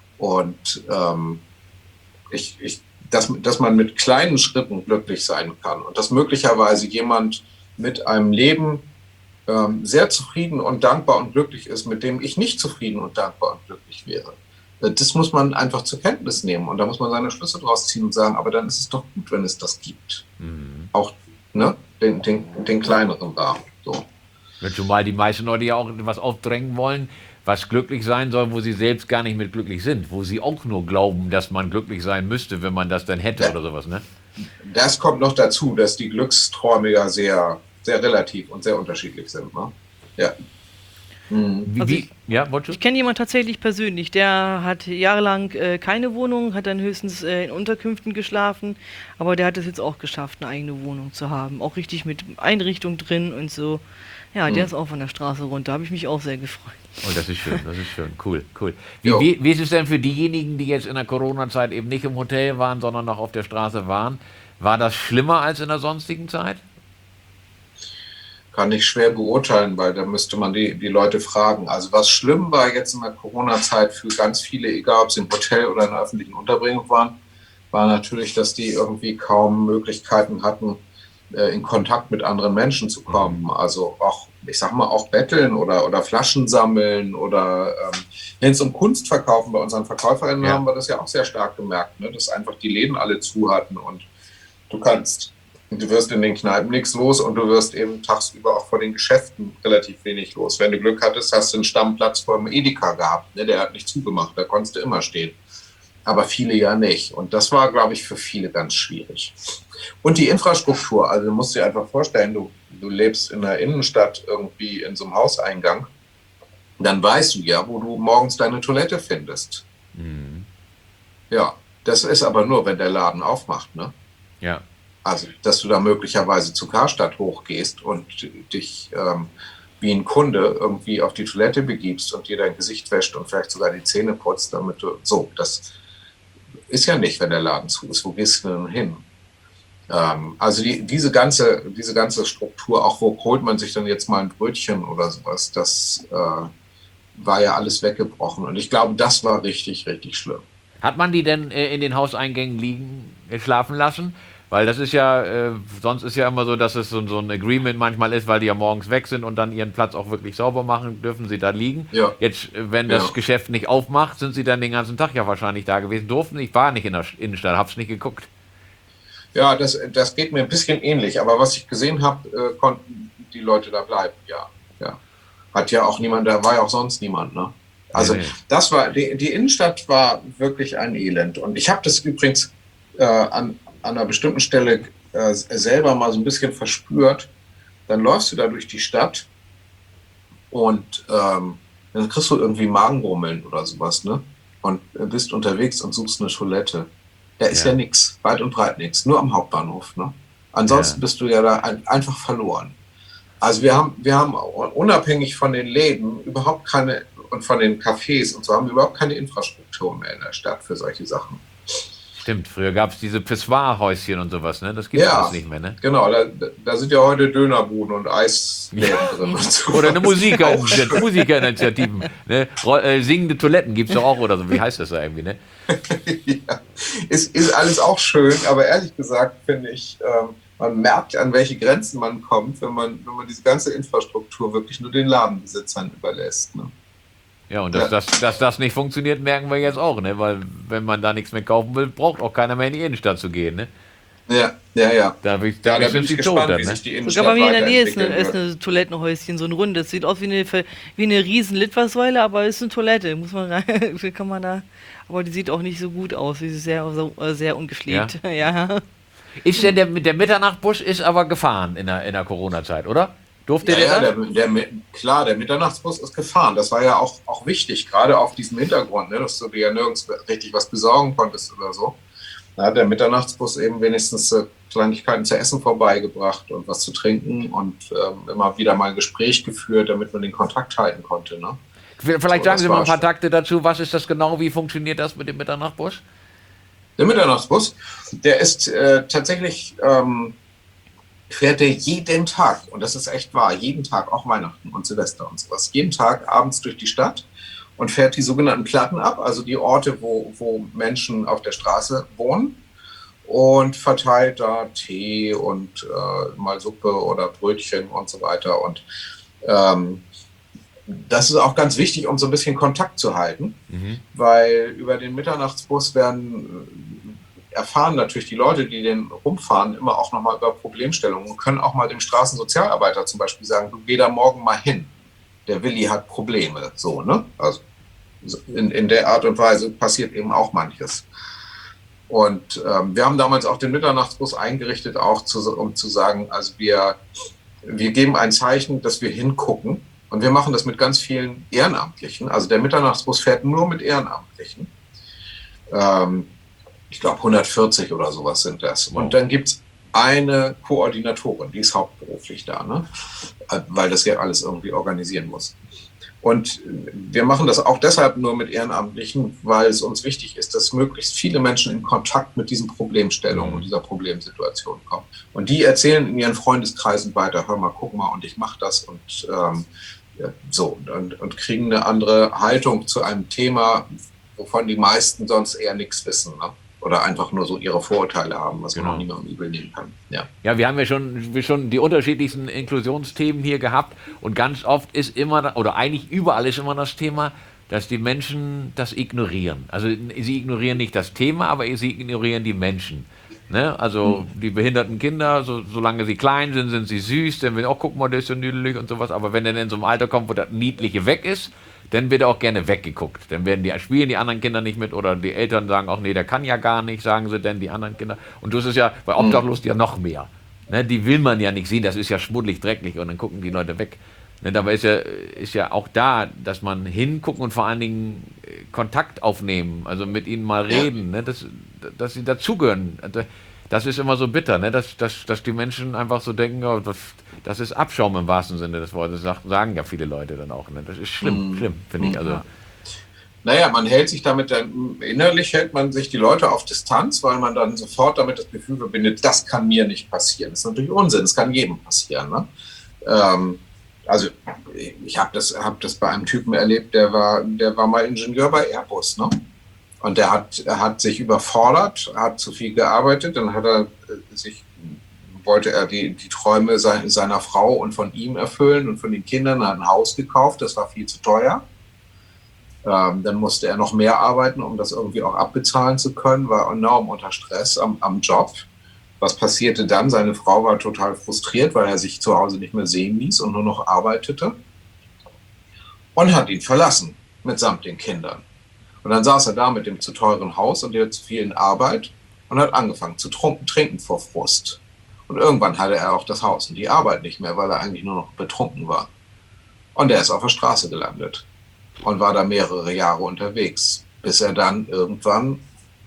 Und ähm, ich, ich, dass, dass man mit kleinen Schritten glücklich sein kann und dass möglicherweise jemand mit einem Leben ähm, sehr zufrieden und dankbar und glücklich ist, mit dem ich nicht zufrieden und dankbar und glücklich wäre. Das muss man einfach zur Kenntnis nehmen und da muss man seine Schlüsse draus ziehen und sagen, aber dann ist es doch gut, wenn es das gibt. Mhm. Auch ne, den, den, den kleineren Rahmen. So. Wenn zumal die meisten Leute ja auch etwas aufdrängen wollen, was glücklich sein soll, wo sie selbst gar nicht mit glücklich sind, wo sie auch nur glauben, dass man glücklich sein müsste, wenn man das dann hätte ja. oder sowas. Ne? Das kommt noch dazu, dass die Glücksträume ja sehr, sehr relativ und sehr unterschiedlich sind. Ne? Ja. Wie, also wie, ich, ja, ich kenne jemanden tatsächlich persönlich, der hat jahrelang äh, keine Wohnung, hat dann höchstens äh, in Unterkünften geschlafen, aber der hat es jetzt auch geschafft, eine eigene Wohnung zu haben, auch richtig mit Einrichtung drin und so. Ja, der mhm. ist auch von der Straße runter, habe ich mich auch sehr gefreut. Oh, das ist schön, das ist schön, cool, cool. Wie, wie, wie ist es denn für diejenigen, die jetzt in der Corona-Zeit eben nicht im Hotel waren, sondern noch auf der Straße waren? War das schlimmer als in der sonstigen Zeit? Kann ich schwer beurteilen, weil da müsste man die, die Leute fragen. Also was schlimm war jetzt in der Corona-Zeit für ganz viele, egal ob sie im Hotel oder in der öffentlichen Unterbringung waren, war natürlich, dass die irgendwie kaum Möglichkeiten hatten, in Kontakt mit anderen Menschen zu kommen. Also auch, ich sag mal, auch betteln oder, oder Flaschen sammeln oder ähm, wenn es um Kunst verkaufen, bei unseren Verkäuferinnen ja. haben wir das ja auch sehr stark gemerkt, ne? Dass einfach die Läden alle zu hatten und du kannst Du wirst in den Kneipen nichts los und du wirst eben tagsüber auch vor den Geschäften relativ wenig los. Wenn du Glück hattest, hast du einen Stammplatz vor dem Edeka gehabt. Ne? Der hat nicht zugemacht, da konntest du immer stehen. Aber viele ja nicht. Und das war, glaube ich, für viele ganz schwierig. Und die Infrastruktur, also du musst dir einfach vorstellen, du, du lebst in der Innenstadt irgendwie in so einem Hauseingang, dann weißt du ja, wo du morgens deine Toilette findest. Mhm. Ja, das ist aber nur, wenn der Laden aufmacht, ne? Ja. Also, dass du da möglicherweise zu Karstadt hochgehst und dich ähm, wie ein Kunde irgendwie auf die Toilette begibst und dir dein Gesicht wäscht und vielleicht sogar die Zähne putzt, damit du, so, das ist ja nicht, wenn der Laden zu ist. Wo gehst du denn hin? Ähm, also die, diese, ganze, diese ganze Struktur, auch wo holt man sich dann jetzt mal ein Brötchen oder sowas, das äh, war ja alles weggebrochen. Und ich glaube, das war richtig, richtig schlimm. Hat man die denn äh, in den Hauseingängen liegen, äh, schlafen lassen? Weil das ist ja, äh, sonst ist ja immer so, dass es so, so ein Agreement manchmal ist, weil die ja morgens weg sind und dann ihren Platz auch wirklich sauber machen, dürfen sie da liegen. Ja. Jetzt, äh, wenn das Ja. Geschäft nicht aufmacht, sind sie dann den ganzen Tag ja wahrscheinlich da gewesen. Durften, ich war nicht in der Innenstadt, hab's nicht geguckt. Ja, das, das geht mir ein bisschen ähnlich. Aber was ich gesehen habe, äh, konnten die Leute da bleiben, ja. ja. Hat ja auch niemand, da war ja auch sonst niemand, ne? Also Nee, nee. das war, die, die Innenstadt war wirklich ein Elend. Und ich habe das übrigens äh, an, an einer bestimmten Stelle äh, selber mal so ein bisschen verspürt. Dann läufst du da durch die Stadt und ähm, dann kriegst du irgendwie Magengrummeln oder sowas, ne? Und äh, bist unterwegs und suchst eine Toilette. Da ist Ja. ja nichts, weit und breit nichts, nur am Hauptbahnhof, ne? Ansonsten Ja. bist du ja da ein, einfach verloren. Also wir haben, wir haben unabhängig von den Läden überhaupt keine und von den Cafés und so haben wir überhaupt keine Infrastruktur mehr in der Stadt für solche Sachen. Stimmt, früher gab es diese Pissoir-Häuschen und sowas, ne? Das gibt es Ja, alles nicht mehr, ne? genau, da, da sind ja heute Dönerbuden und Eisläden drin und so. Oder eine Musiker Auch schön. Musikerinitiativen. Ne? Ro- äh, Singende Toiletten gibt es doch auch oder so. Wie heißt das da irgendwie, ne? Ja, ist, ist alles auch schön, aber ehrlich gesagt finde ich, ähm, man merkt, an welche Grenzen man kommt, wenn man, wenn man diese ganze Infrastruktur wirklich nur den Ladenbesitzern überlässt. Ne? Ja, und dass, Ja. das, dass das nicht funktioniert, merken wir jetzt auch, ne? Weil wenn man da nichts mehr kaufen will, braucht auch keiner mehr in die Innenstadt zu gehen, ne? Ja, ja, ja. Da, da, Ja, da da bin sind ich sie gespannt, tot dann, wie ne? sich die Innenstadt Sogar bei mir in der Nähe ist, eine, weiterentwickeln ist wird. ein Toilettenhäuschen, so ein rundes. Sieht aus wie eine, Ver- wie eine riesen Litfaßsäule, aber ist eine Toilette. Muss man rein, kann man da. Aber die sieht auch nicht so gut aus. Die ist sehr, so- äh, sehr ungepflegt. Ja. Ist denn der, der Mitternachtsbus ist aber gefahren in der, in der Corona-Zeit, oder? Durfte Ja, der ja, das? der, der, klar, der Mitternachtsbus ist gefahren. Das war ja auch, auch wichtig, gerade auf diesem Hintergrund, ne, dass du dir ja nirgends richtig was besorgen konntest oder so. Da hat der Mitternachtsbus eben wenigstens äh, Kleinigkeiten zu essen vorbeigebracht und was zu trinken und ähm, immer wieder mal ein Gespräch geführt, damit man den Kontakt halten konnte. Ne? Vielleicht So, sagen das Sie mal war ein paar schon- Takte dazu. Was ist das genau? Wie funktioniert das mit dem Mitternachtsbus? Der Mitternachtsbus, der ist äh, tatsächlich, ähm, fährt der jeden Tag, und das ist echt wahr, jeden Tag, auch Weihnachten und Silvester und sowas, jeden Tag abends durch die Stadt und fährt die sogenannten Platten ab, also die Orte, wo, wo Menschen auf der Straße wohnen und verteilt da Tee und äh, mal Suppe oder Brötchen und so weiter. Und ähm, das ist auch ganz wichtig, um so ein bisschen Kontakt zu halten, Mhm. weil über den Mitternachtsbus werden äh, erfahren natürlich die Leute, die den rumfahren, immer auch nochmal über Problemstellungen und können auch mal dem Straßensozialarbeiter zum Beispiel sagen, du geh da morgen mal hin. Der Willi hat Probleme. So, ne? Also in, in der Art und Weise passiert eben auch manches. Und ähm, wir haben damals auch den Mitternachtsbus eingerichtet, auch zu, um zu sagen, also wir, wir geben ein Zeichen, dass wir hingucken. Und wir machen das mit ganz vielen Ehrenamtlichen. Also der Mitternachtsbus fährt nur mit Ehrenamtlichen. Ähm, ich glaube hundertvierzig oder sowas sind das. Wow. Und dann gibt es eine Koordinatorin, die ist hauptberuflich da, ne? Weil das ja alles irgendwie organisieren muss. Und wir machen das auch deshalb nur mit Ehrenamtlichen, weil es uns wichtig ist, dass möglichst viele Menschen in Kontakt mit diesen Problemstellungen und dieser Problemsituation kommen. Und die erzählen in ihren Freundeskreisen weiter, hör mal, guck mal, und ich mache das und ähm, ja, so und, und kriegen eine andere Haltung zu einem Thema, wovon die meisten sonst eher nichts wissen, ne? Oder einfach nur so ihre Vorurteile haben, was Genau. man auch niemandem übel nehmen kann. Ja. Ja, wir haben ja schon, wir schon die unterschiedlichsten Inklusionsthemen hier gehabt und ganz oft ist immer, oder eigentlich überall ist immer das Thema, dass die Menschen das ignorieren. Also sie ignorieren nicht das Thema, aber sie ignorieren die Menschen. Ne? Also die behinderten Kinder, so, solange sie klein sind, sind sie süß, dann wird auch, guck mal, der ist so niedlich und sowas. Aber wenn er dann in so einem Alter kommt, wo das Niedliche weg ist, dann wird er auch gerne weggeguckt. Dann werden die, spielen die anderen Kinder nicht mit oder die Eltern sagen auch, nee, der kann ja gar nicht, sagen sie denn die anderen Kinder. Und das ist ja bei Obdachlos ja noch mehr. Ne? Die will man ja nicht sehen, das ist ja schmuddelig, dreckig und dann gucken die Leute weg. Ne? Dabei ist ja, ist ja auch da, dass man hingucken und vor allen Dingen äh, Kontakt aufnehmen, also mit ihnen mal reden, ne? dass, dass sie dazugehören. Das ist immer so bitter, ne? dass, dass, dass die Menschen einfach so denken, oh, das, das ist Abschaum im wahrsten Sinne des Wortes. Das sagen ja viele Leute dann auch. Ne? Das ist schlimm, Mhm. schlimm, finde ich. Also, Naja, man hält sich damit dann, innerlich hält man sich die Leute auf Distanz, weil man dann sofort damit das Gefühl verbindet, das kann mir nicht passieren. Das ist natürlich Unsinn, das kann jedem passieren. Ne? Ähm, also ich habe das, hab das bei einem Typen erlebt, der war, der war mal Ingenieur bei Airbus. Ne? Und der hat, er hat sich überfordert, hat zu viel gearbeitet, dann hat er sich, wollte er die, die Träume seiner Frau und von ihm erfüllen und von den Kindern, hat ein Haus gekauft, das war viel zu teuer. Ähm, dann musste er noch mehr arbeiten, um das irgendwie auch abbezahlen zu können, war enorm unter Stress am, am Job. Was passierte dann? Seine Frau war total frustriert, weil er sich zu Hause nicht mehr sehen ließ und nur noch arbeitete und hat ihn verlassen, mitsamt den Kindern. Und dann saß er da mit dem zu teuren Haus und der zu vielen Arbeit und hat angefangen zu trinken vor Frust. Und irgendwann hatte er auch das Haus und die Arbeit nicht mehr, weil er eigentlich nur noch betrunken war. Und er ist auf der Straße gelandet und war da mehrere Jahre unterwegs, bis er dann irgendwann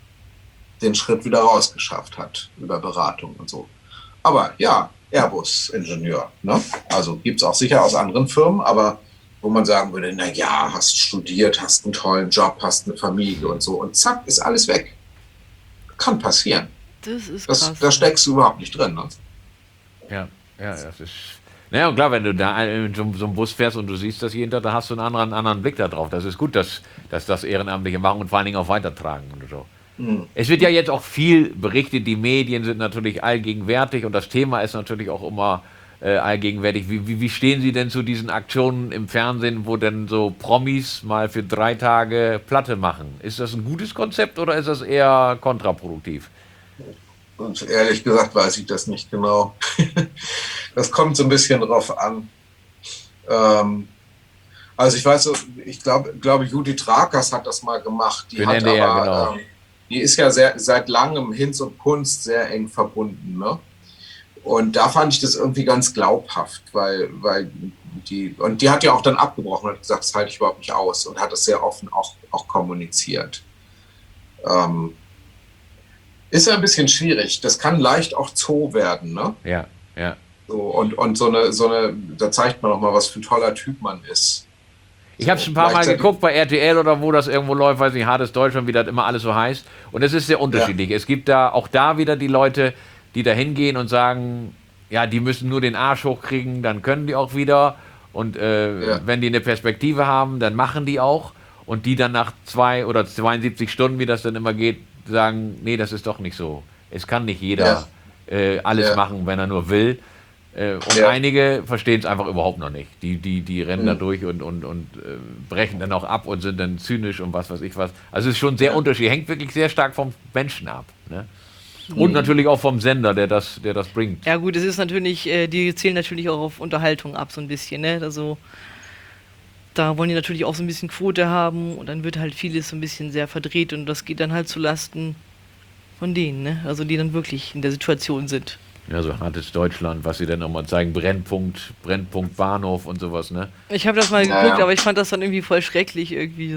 den Schritt wieder rausgeschafft hat, über Beratung und so. Aber ja, Airbus-Ingenieur, ne? Also gibt es auch sicher aus anderen Firmen, aber wo man sagen würde, na ja, hast studiert, hast einen tollen Job, hast eine Familie und so und zack, ist alles weg. Kann passieren. Das ist das, krass. Da steckst du überhaupt nicht drin. Ne? Ja, ja, das ist... Naja, und klar, wenn du da in so, so einem Bus fährst und du siehst das jeden Tag, da hast du einen anderen, anderen Blick da drauf. Das ist gut, dass, dass das Ehrenamtliche machen und vor allen Dingen auch weitertragen und so. Mhm. Es wird ja jetzt auch viel berichtet, die Medien sind natürlich allgegenwärtig und das Thema ist natürlich auch immer äh, allgegenwärtig. Wie, wie, wie stehen Sie denn zu diesen Aktionen im Fernsehen, wo denn so Promis mal für drei Tage Platte machen? Ist das ein gutes Konzept oder ist das eher kontraproduktiv? Und ehrlich gesagt weiß ich das nicht genau. Das kommt so ein bisschen drauf an. Ähm, also ich weiß, ich glaube, glaube Judith Rakers hat das mal gemacht. Die, hat N D R, aber, genau. ähm, die ist ja sehr, seit langem Hinz und Kunst sehr eng verbunden. Ne? Und da fand ich das irgendwie ganz glaubhaft, weil, weil die, und die hat ja auch dann abgebrochen und hat gesagt, das halte ich überhaupt nicht aus und hat das sehr offen auch, auch kommuniziert. Ähm, Ist ja ein bisschen schwierig. Das kann leicht auch Zoo werden, ne? Ja, ja. So, und und so, eine, so eine, da zeigt man auch mal, was für ein toller Typ man ist. Ich habe es ein paar Mal geguckt bei R T L oder wo das irgendwo läuft, weiß nicht, Hartes Deutschland, wie das immer alles so heißt. Und es ist sehr unterschiedlich. Ja. Es gibt da auch da wieder die Leute, die da hingehen und sagen, ja, die müssen nur den Arsch hochkriegen, dann können die auch wieder. Und äh, ja. wenn die eine Perspektive haben, dann machen die auch. Und die dann nach zwei oder zweiundsiebzig Stunden, wie das dann immer geht, sagen, nee, das ist doch nicht so. Es kann nicht jeder ja. äh, alles ja. machen, wenn er nur will. Äh, und ja. einige verstehen es einfach überhaupt noch nicht. Die, die, die rennen mhm. da durch und, und, und äh, brechen dann auch ab und sind dann zynisch und was weiß ich was. Also es ist schon sehr ja. unterschiedlich. Hängt wirklich sehr stark vom Menschen ab. Ne? Und mhm. natürlich auch vom Sender, der das, der das bringt. Ja gut, es ist natürlich, äh, die zählen natürlich auch auf Unterhaltung ab, so ein bisschen. Ne? Also da wollen die natürlich auch so ein bisschen Quote haben und dann wird halt vieles so ein bisschen sehr verdreht und das geht dann halt zu Lasten von denen, ne? Also die dann wirklich in der Situation sind. Ja, so Hartes Deutschland, was sie dann nochmal zeigen, Brennpunkt, Brennpunkt Bahnhof und sowas, ne? Ich habe das mal geguckt, ja, ja. aber ich fand das dann irgendwie voll schrecklich irgendwie.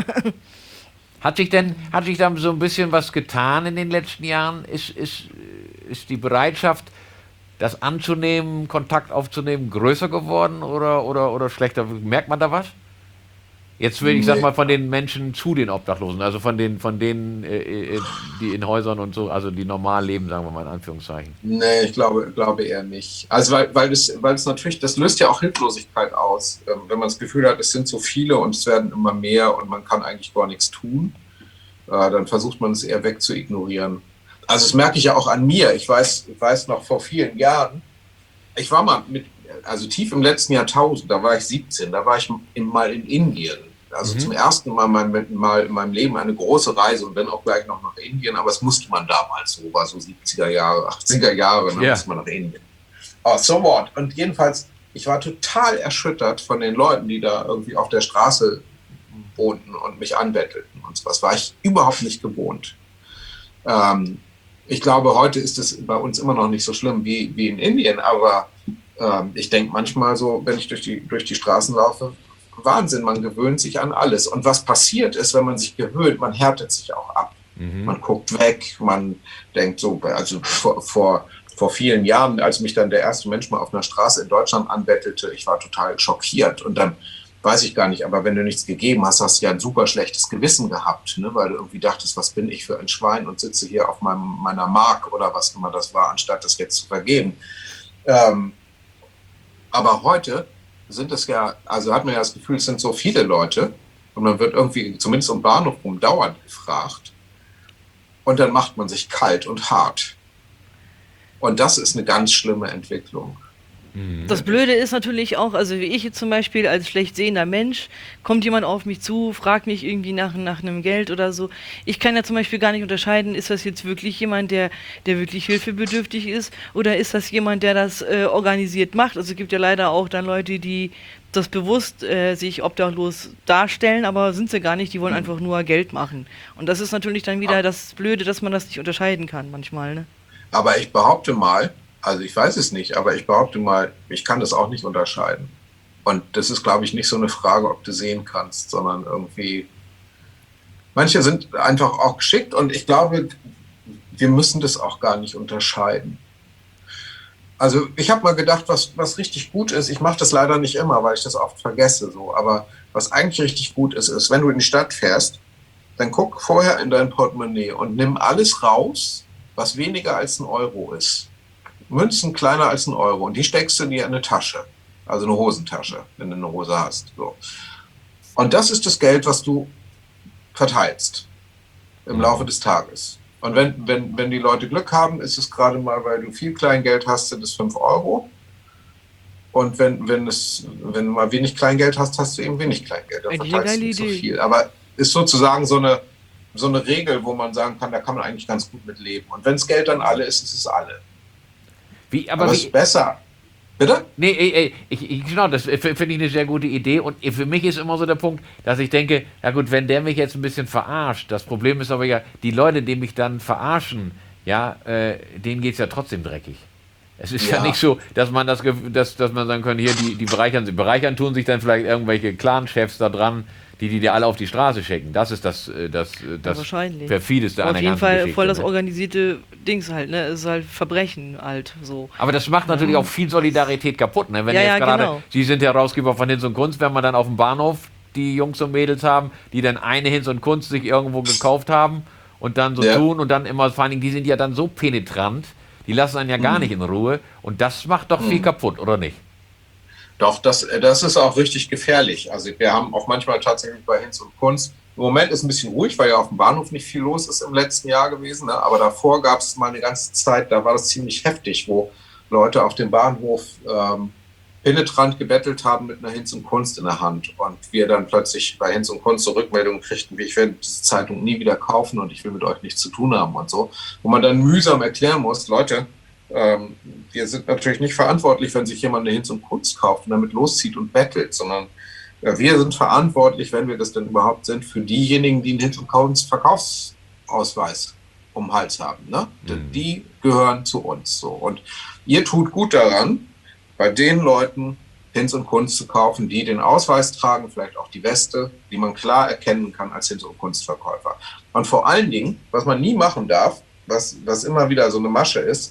Hat sich denn, hat sich da so ein bisschen was getan in den letzten Jahren? Ist, ist, ist die Bereitschaft, das anzunehmen, Kontakt aufzunehmen, größer geworden oder, oder, oder schlechter? Merkt man da was? Jetzt will ich, nee. sag mal, von den Menschen zu den Obdachlosen, also von den, von denen, äh, die in Häusern und so, also die normal leben, sagen wir mal in Anführungszeichen. Nee, ich glaube, glaube eher nicht. Also weil, weil es, weil es natürlich, das löst ja auch Hilflosigkeit aus. Ähm, wenn man das Gefühl hat, es sind so viele und es werden immer mehr und man kann eigentlich gar nichts tun, äh, dann versucht man es eher wegzuignorieren. Also das merke ich ja auch an mir. Ich weiß, ich weiß noch vor vielen Jahren, ich war mal mit, also tief im letzten Jahrtausend, da war ich siebzehn, da war ich in, mal in Indien. Also mhm. zum ersten Mal, mein, mal in meinem Leben eine große Reise und dann auch gleich noch nach Indien, aber das musste man damals so, war so siebziger Jahre, achtziger Jahre, dann yeah. musste man nach Indien. Oh, so what. Und jedenfalls, ich war total erschüttert von den Leuten, die da irgendwie auf der Straße wohnten und mich anbettelten und sowas. War ich überhaupt nicht gewohnt. Ähm, ich glaube, heute ist es bei uns immer noch nicht so schlimm wie, wie in Indien, aber ähm, ich denke manchmal so, wenn ich durch die, durch die Straßen laufe, Wahnsinn, man gewöhnt sich an alles. Und was passiert ist, wenn man sich gewöhnt, man härtet sich auch ab. Mhm. Man guckt weg, man denkt so, also vor, vor, vor vielen Jahren, als mich dann der erste Mensch mal auf einer Straße in Deutschland anbettelte, ich war total schockiert. Und dann weiß ich gar nicht, aber wenn du nichts gegeben hast, hast du ja ein super schlechtes Gewissen gehabt, ne? Weil du irgendwie dachtest, was bin ich für ein Schwein und sitze hier auf meinem, meiner Mark oder was immer das war, anstatt das jetzt zu vergeben. Ähm, aber heute sind es ja, also hat man ja das Gefühl, es sind so viele Leute und man wird irgendwie, zumindest um Bahnhof rum, dauernd gefragt und dann macht man sich kalt und hart. Und das ist eine ganz schlimme Entwicklung. Das Blöde ist natürlich auch, also wie ich jetzt zum Beispiel als schlecht sehender Mensch, kommt jemand auf mich zu, fragt mich irgendwie nach, nach einem Geld oder so. Ich kann ja zum Beispiel gar nicht unterscheiden, ist das jetzt wirklich jemand, der, der wirklich hilfebedürftig ist oder ist das jemand, der das äh, organisiert macht. Also es gibt ja leider auch dann Leute, die das bewusst äh, sich obdachlos darstellen, aber sind sie gar nicht, die wollen Mhm. einfach nur Geld machen. Und das ist natürlich dann wieder das Blöde, dass man das nicht unterscheiden kann manchmal, ne? Aber ich behaupte mal, also ich weiß es nicht, aber ich behaupte mal, ich kann das auch nicht unterscheiden. Und das ist, glaube ich, nicht so eine Frage, ob du sehen kannst, sondern irgendwie, manche sind einfach auch geschickt und ich glaube, wir müssen das auch gar nicht unterscheiden. Also ich habe mal gedacht, was, was richtig gut ist, ich mache das leider nicht immer, weil ich das oft vergesse, so, aber was eigentlich richtig gut ist, ist, wenn du in die Stadt fährst, dann guck vorher in dein Portemonnaie und nimm alles raus, was weniger als ein Euro ist. Münzen kleiner als ein Euro und die steckst du dir in eine Tasche, also eine Hosentasche, wenn du eine Hose hast. So. Und das ist das Geld, was du verteilst im Laufe des Tages. Und wenn, wenn, wenn die Leute Glück haben, ist es gerade mal, weil du viel Kleingeld hast, sind es fünf Euro. Und wenn, wenn, es, wenn du mal wenig Kleingeld hast, hast du eben wenig Kleingeld. Dann Eigentlich eine verteilst du geile nicht so Idee. viel. Aber ist sozusagen so eine, so eine Regel, wo man sagen kann, da kann man eigentlich ganz gut mit leben. Und wenn das Geld dann alle ist, ist es alle. Wie, Aber, aber es wie, ist besser. Bitte? Nee, ey, ey, ich, ich, genau, das f- finde ich eine sehr gute Idee. Und für mich ist immer so der Punkt, dass ich denke, ja gut, wenn der mich jetzt ein bisschen verarscht, das Problem ist aber ja, die Leute, die mich dann verarschen, ja, äh, denen geht es ja trotzdem dreckig. Es ist ja, Ja. nicht so, dass man das, Gef- dass, dass man sagen kann, hier, die, die bereichern sich. Bereichern tun sich dann vielleicht irgendwelche Clan-Chefs da dran, die die dir alle auf die Straße schicken. Das ist das, äh, das, äh, das wahrscheinlich. perfideste an Auf der jeden ganzen Fall Geschichte. voll das ne? organisierte Dings halt, ne? Es ist halt Verbrechen halt so. Aber das macht natürlich auch viel Solidarität kaputt. Ne? Wenn Ja, jetzt ja, gerade, genau. Sie sind Herausgeber von Hinz und Kunst, wenn man dann auf dem Bahnhof die Jungs und Mädels haben, die dann eine Hinz und Kunst sich irgendwo gekauft haben und dann so Ja. tun und dann immer, vor allen Dingen, die sind ja dann so penetrant, die lassen einen ja gar nicht in Ruhe und das macht doch viel kaputt, oder nicht? Doch, das, das ist auch richtig gefährlich. Also wir haben auch manchmal tatsächlich bei Hinz und Kunst, im Moment ist ein bisschen ruhig, weil ja auf dem Bahnhof nicht viel los ist im letzten Jahr gewesen. Ne? Aber davor gab es mal eine ganze Zeit, da war das ziemlich heftig, wo Leute auf dem Bahnhof ähm, penetrant gebettelt haben mit einer Hinz und Kunst in der Hand. Und wir dann plötzlich bei Hinz und Kunst so Rückmeldungen kriegten, wie ich werde diese Zeitung nie wieder kaufen und ich will mit euch nichts zu tun haben und so. Wo man dann mühsam erklären muss, Leute, ähm, wir sind natürlich nicht verantwortlich, wenn sich jemand eine Hinz und Kunst kauft und damit loszieht und bettelt, sondern ja, wir sind verantwortlich, wenn wir das denn überhaupt sind, für diejenigen, die einen Hinz und Kunst Verkaufsausweis um den Hals haben. Ne? Mhm. Die gehören zu uns. So. Und ihr tut gut daran, bei den Leuten Hinz und Kunst zu kaufen, die den Ausweis tragen, vielleicht auch die Weste, die man klar erkennen kann als Hinz und Kunstverkäufer. Und vor allen Dingen, was man nie machen darf, was, was immer wieder so eine Masche ist,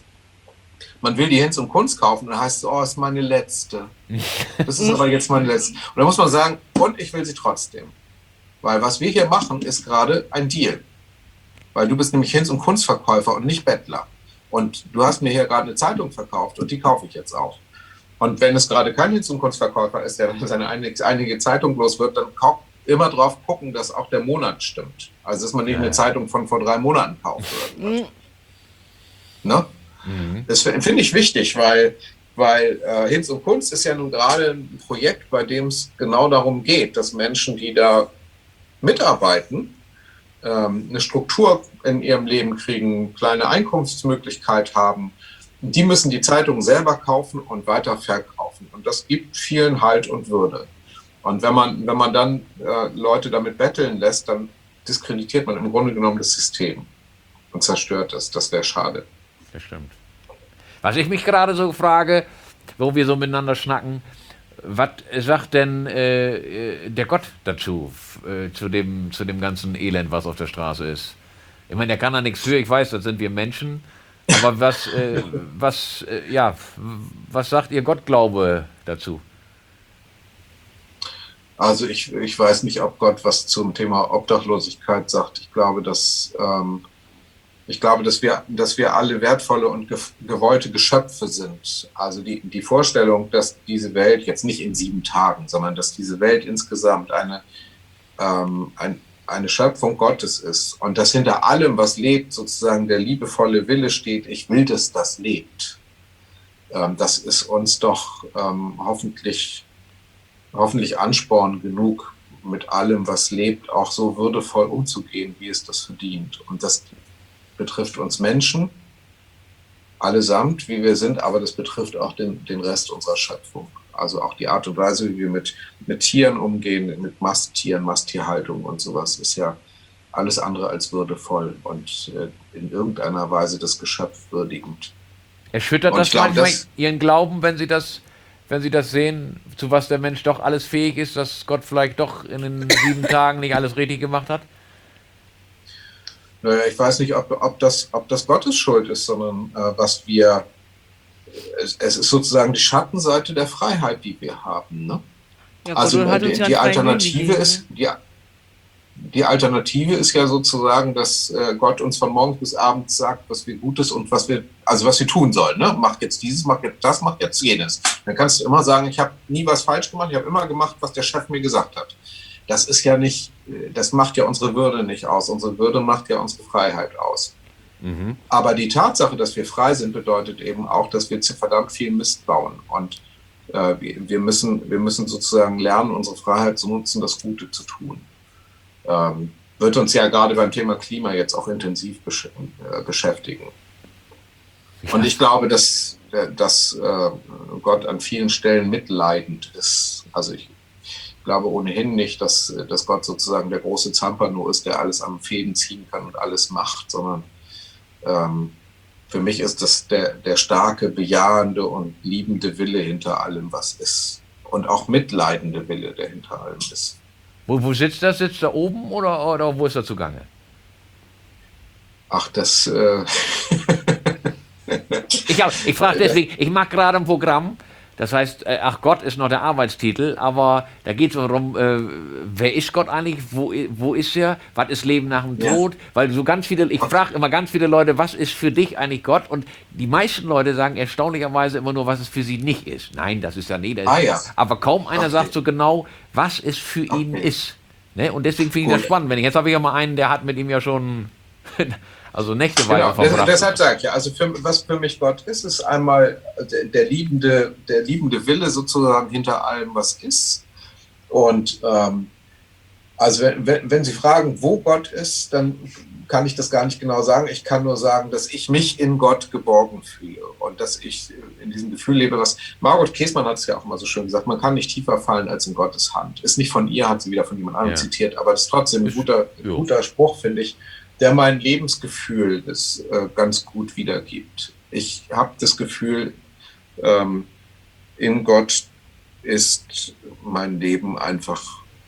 man will die Hinz und Kunst kaufen und dann heißt es, oh, ist meine letzte. Das ist aber jetzt meine letzte. Und dann muss man sagen, und ich will sie trotzdem. Weil was wir hier machen, ist gerade ein Deal. Weil du bist nämlich Hinz und Kunstverkäufer und nicht Bettler. Und du hast mir hier gerade eine Zeitung verkauft und die kaufe ich jetzt auch. Und wenn es gerade kein Hinz und Kunstverkäufer ist, der seine einige, einige Zeitung los wird, dann kau- immer drauf gucken, dass auch der Monat stimmt. Also dass man nicht Ja. eine Zeitung von vor drei Monaten kauft oder so. Mhm. Ne? Mhm. Das finde ich wichtig, weil, weil äh, Hinz und Kunst ist ja nun gerade ein Projekt, bei dem es genau darum geht, dass Menschen, die da mitarbeiten, ähm, eine Struktur in ihrem Leben kriegen, kleine Einkunftsmöglichkeit haben. Die müssen die Zeitung selber kaufen und weiter verkaufen. Und das gibt vielen Halt und Würde. Und wenn man, wenn man dann äh, Leute damit betteln lässt, dann diskreditiert man im Grunde genommen das System und zerstört es. Das wäre schade. Das stimmt. Was ich mich gerade so frage, wo wir so miteinander schnacken, was sagt denn äh, äh, der Gott dazu, f- äh, zu, dem, zu dem ganzen Elend, was auf der Straße ist? Ich meine, der kann da nichts für, ich weiß, das sind wir Menschen, aber was, äh, was, äh, ja, w- was sagt ihr Gottglaube dazu? Also ich, ich weiß nicht, ob Gott was zum Thema Obdachlosigkeit sagt. Ich glaube, dass, ähm, ich glaube, dass wir, dass wir alle wertvolle und ge gewollte Geschöpfe sind. Also die, die Vorstellung, dass diese Welt jetzt nicht in sieben Tagen, sondern dass diese Welt insgesamt eine, ähm, ein, eine Schöpfung Gottes ist und dass hinter allem, was lebt, sozusagen der liebevolle Wille steht, ich will, dass das lebt. Ähm, das ist uns doch ähm, hoffentlich hoffentlich Ansporn genug, mit allem, was lebt, auch so würdevoll umzugehen, wie es das verdient. Und das betrifft uns Menschen, allesamt, wie wir sind, aber das betrifft auch den, den Rest unserer Schöpfung. Also auch die Art und Weise, wie wir mit, mit Tieren umgehen, mit Masttieren, Masttierhaltung und sowas, ist ja alles andere als würdevoll und äh, in irgendeiner Weise das Geschöpf würdigend. Erschüttert Und das ich glaub, manchmal das- Ihren Glauben, wenn Sie das, wenn Sie das sehen, zu was der Mensch doch alles fähig ist, dass Gott vielleicht doch in den sieben Tagen nicht alles richtig gemacht hat? Naja, ich weiß nicht, ob, ob, das, ob das Gottes Schuld ist, sondern äh, was wir, es, es ist sozusagen die Schattenseite der Freiheit, die wir haben. Ne? Ja, Also Gott hat äh, uns die, ja die einen freien Willen Alternative gegeben, ist, die, die Alternative ist ja sozusagen, dass äh, Gott uns von morgens bis abends sagt, was wir Gutes und was wir, also was wir tun sollen. Ne? Mach jetzt dieses, mach jetzt das, mach jetzt jenes. Dann kannst du immer sagen, ich habe nie was falsch gemacht, ich habe immer gemacht, was der Chef mir gesagt hat. Das ist ja nicht, das macht ja unsere Würde nicht aus. Unsere Würde macht ja unsere Freiheit aus. Mhm. Aber die Tatsache, dass wir frei sind, bedeutet eben auch, dass wir zu verdammt viel Mist bauen. Und äh, wir, wir, müssen, wir müssen sozusagen lernen, unsere Freiheit zu nutzen, das Gute zu tun. Ähm, wird uns ja gerade beim Thema Klima jetzt auch intensiv besch äh, beschäftigen. Und ich glaube, dass, dass äh, Gott an vielen Stellen mitleidend ist. Also ich Ich glaube ohnehin nicht, dass, dass Gott sozusagen der große Zampano ist, der alles am Fäden ziehen kann und alles macht, sondern ähm, für mich ist das der, der starke, bejahende und liebende Wille hinter allem, was ist. Und auch mitleidende Wille, der hinter allem ist. Wo, wo sitzt das? Sitzt da oben oder, oder wo ist er zugange? Ach, das... Äh Ich, hab- ich frage deswegen, ich mache gerade ein Programm, das heißt, äh, ach Gott ist noch der Arbeitstitel, aber da geht es darum, äh, wer ist Gott eigentlich, wo, i- wo ist er, was ist Leben nach dem Ja. Tod, weil so ganz viele, ich frage immer ganz viele Leute, was ist für dich eigentlich Gott, und die meisten Leute sagen erstaunlicherweise immer nur, was es für sie nicht ist. Nein, das ist ja nicht, das Ah, ist, ja. aber kaum einer Okay. sagt so genau, was es für ihn Okay. ist. Ne? Und deswegen finde ich das Gut. spannend, wenn ich, jetzt habe ich ja mal einen, der hat mit ihm ja schon, also nächteweise Genau, verbracht. des, deshalb sage ich ja, also für, was für mich Gott ist, ist einmal der, der, liebende, der liebende Wille sozusagen hinter allem, was ist. Und ähm, also wenn, wenn, wenn Sie fragen, wo Gott ist, dann kann ich das gar nicht genau sagen. Ich kann nur sagen, dass ich mich in Gott geborgen fühle und dass ich in diesem Gefühl lebe, was Margot Käßmann hat es ja auch mal so schön gesagt, man kann nicht tiefer fallen als in Gottes Hand. Ist nicht von ihr, hat sie wieder von jemand anderem Ja. zitiert, aber das ist trotzdem ein Ist- guter, ja. guter Spruch, finde ich, der mein Lebensgefühl das, äh, ganz gut wiedergibt. Ich habe das Gefühl, ähm, in Gott ist mein Leben einfach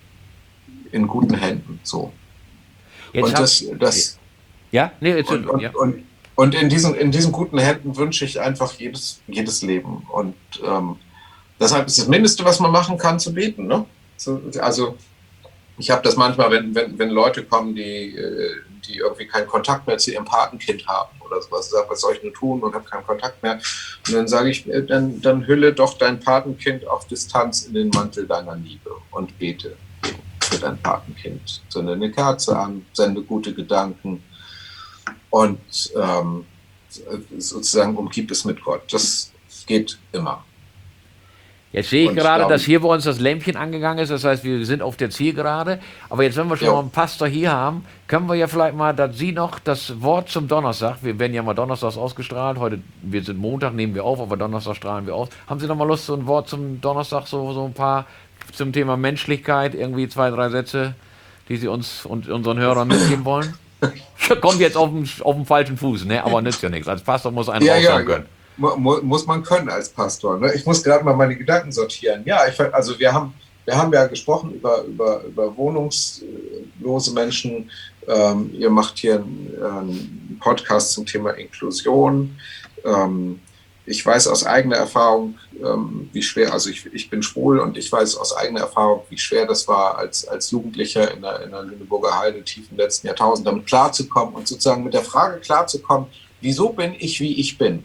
in guten Händen. So. Jetzt Und hab- das, das ja, nee, jetzt, und, und, ja. und, und in, diesen, in diesen guten Händen wünsche ich einfach jedes, jedes Leben. Und ähm, deshalb ist das Mindeste, was man machen kann, zu beten. Ne? So, also ich habe das manchmal, wenn, wenn, wenn Leute kommen, die, äh, die irgendwie keinen Kontakt mehr zu ihrem Patenkind haben oder sowas, sagt, was soll ich nur tun und habe keinen Kontakt mehr. Und dann sage ich, äh, dann, dann hülle doch dein Patenkind auf Distanz in den Mantel deiner Liebe und bete für dein Patenkind. Zünde eine Kerze an, sende gute Gedanken und ähm, sozusagen umgib es mit Gott. Das geht immer. Jetzt sehe ich Und ich gerade, glaube- dass hier bei uns das Lämpchen angegangen ist. Das heißt, wir sind auf der Zielgerade. Aber jetzt, wenn wir schon Ja. mal einen Pastor hier haben, können wir ja vielleicht mal, dass Sie noch das Wort zum Donnerstag, wir werden ja mal donnerstags ausgestrahlt. Heute, wir sind Montag, nehmen wir auf, aber Donnerstag strahlen wir aus. Haben Sie noch mal Lust, so ein Wort zum Donnerstag, so, so ein paar zum Thema Menschlichkeit, irgendwie zwei, drei Sätze, die Sie uns und unseren Hörern mitgeben wollen? Kommt jetzt auf den, auf den falschen Fuß, ne? Aber nützt ja nichts. Als Pastor muss einen Ja, ja, raushauen können. mu- mu- muss man können als Pastor. Ne? Ich muss gerade mal meine Gedanken sortieren. Ja, ich, fand- also wir haben, wir haben ja gesprochen über, über, über wohnungslose Menschen. Ähm, ihr macht hier einen, einen Podcast zum Thema Inklusion. Ähm, ich weiß aus eigener Erfahrung, ähm, wie schwer, also ich, ich bin schwul und ich weiß aus eigener Erfahrung, wie schwer das war, als, als Jugendlicher in der, in der Lüneburger Heide tief im letzten Jahrtausend damit klarzukommen und sozusagen mit der Frage klarzukommen, wieso bin ich, wie ich bin?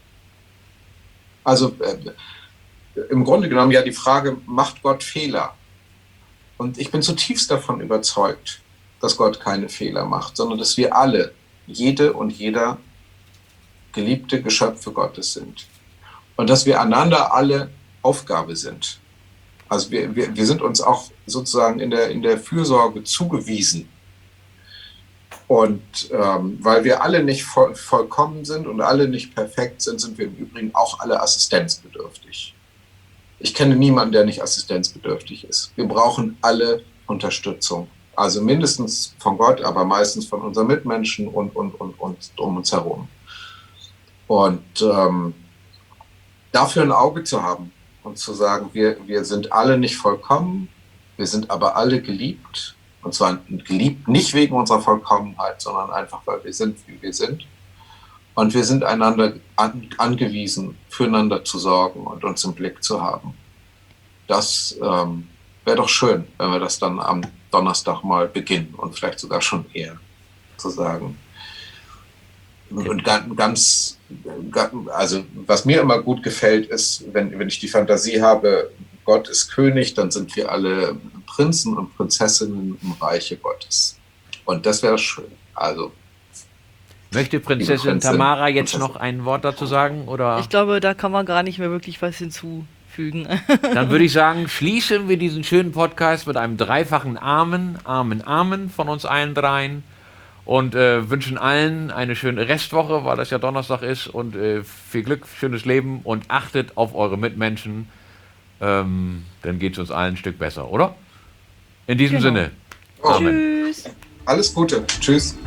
Also äh, im Grunde genommen ja die Frage, macht Gott Fehler? Und ich bin zutiefst davon überzeugt, dass Gott keine Fehler macht, sondern dass wir alle, jede und jeder, geliebte Geschöpfe Gottes sind. Und dass wir einander alle Aufgabe sind. Also wir, wir, wir sind uns auch sozusagen in der, in der Fürsorge zugewiesen. Und ähm, weil wir alle nicht voll, vollkommen sind und alle nicht perfekt sind, sind wir im Übrigen auch alle assistenzbedürftig. Ich kenne niemanden, der nicht assistenzbedürftig ist. Wir brauchen alle Unterstützung. Also mindestens von Gott, aber meistens von unseren Mitmenschen und, und, und, und um uns herum. Und ähm, dafür ein Auge zu haben und zu sagen, wir, wir sind alle nicht vollkommen, wir sind aber alle geliebt. Und zwar geliebt nicht wegen unserer Vollkommenheit, sondern einfach, weil wir sind, wie wir sind. Und wir sind einander an, angewiesen, füreinander zu sorgen und uns im Blick zu haben. Das ähm, wäre doch schön, wenn wir das dann am Donnerstag mal beginnen und vielleicht sogar schon eher zu sagen. Und ganz, also was mir immer gut gefällt, ist, wenn, wenn ich die Fantasie habe, Gott ist König, dann sind wir alle Prinzen und Prinzessinnen im Reiche Gottes. Und das wäre schön. Also möchte Prinzessin Prinzessin, Tamara jetzt Prinzessin. noch ein Wort dazu sagen? Oder? Ich glaube, da kann man gar nicht mehr wirklich was hinzufügen. Dann würde ich sagen, schließen wir diesen schönen Podcast mit einem dreifachen Amen, Amen, Amen von uns allen dreien und äh, wünschen allen eine schöne Restwoche, weil das ja Donnerstag ist und äh, viel Glück, schönes Leben und achtet auf eure Mitmenschen, ähm, dann geht es uns allen ein Stück besser, oder? In diesem Genau. Sinne, Oh, Amen. Tschüss. alles Gute. Tschüss.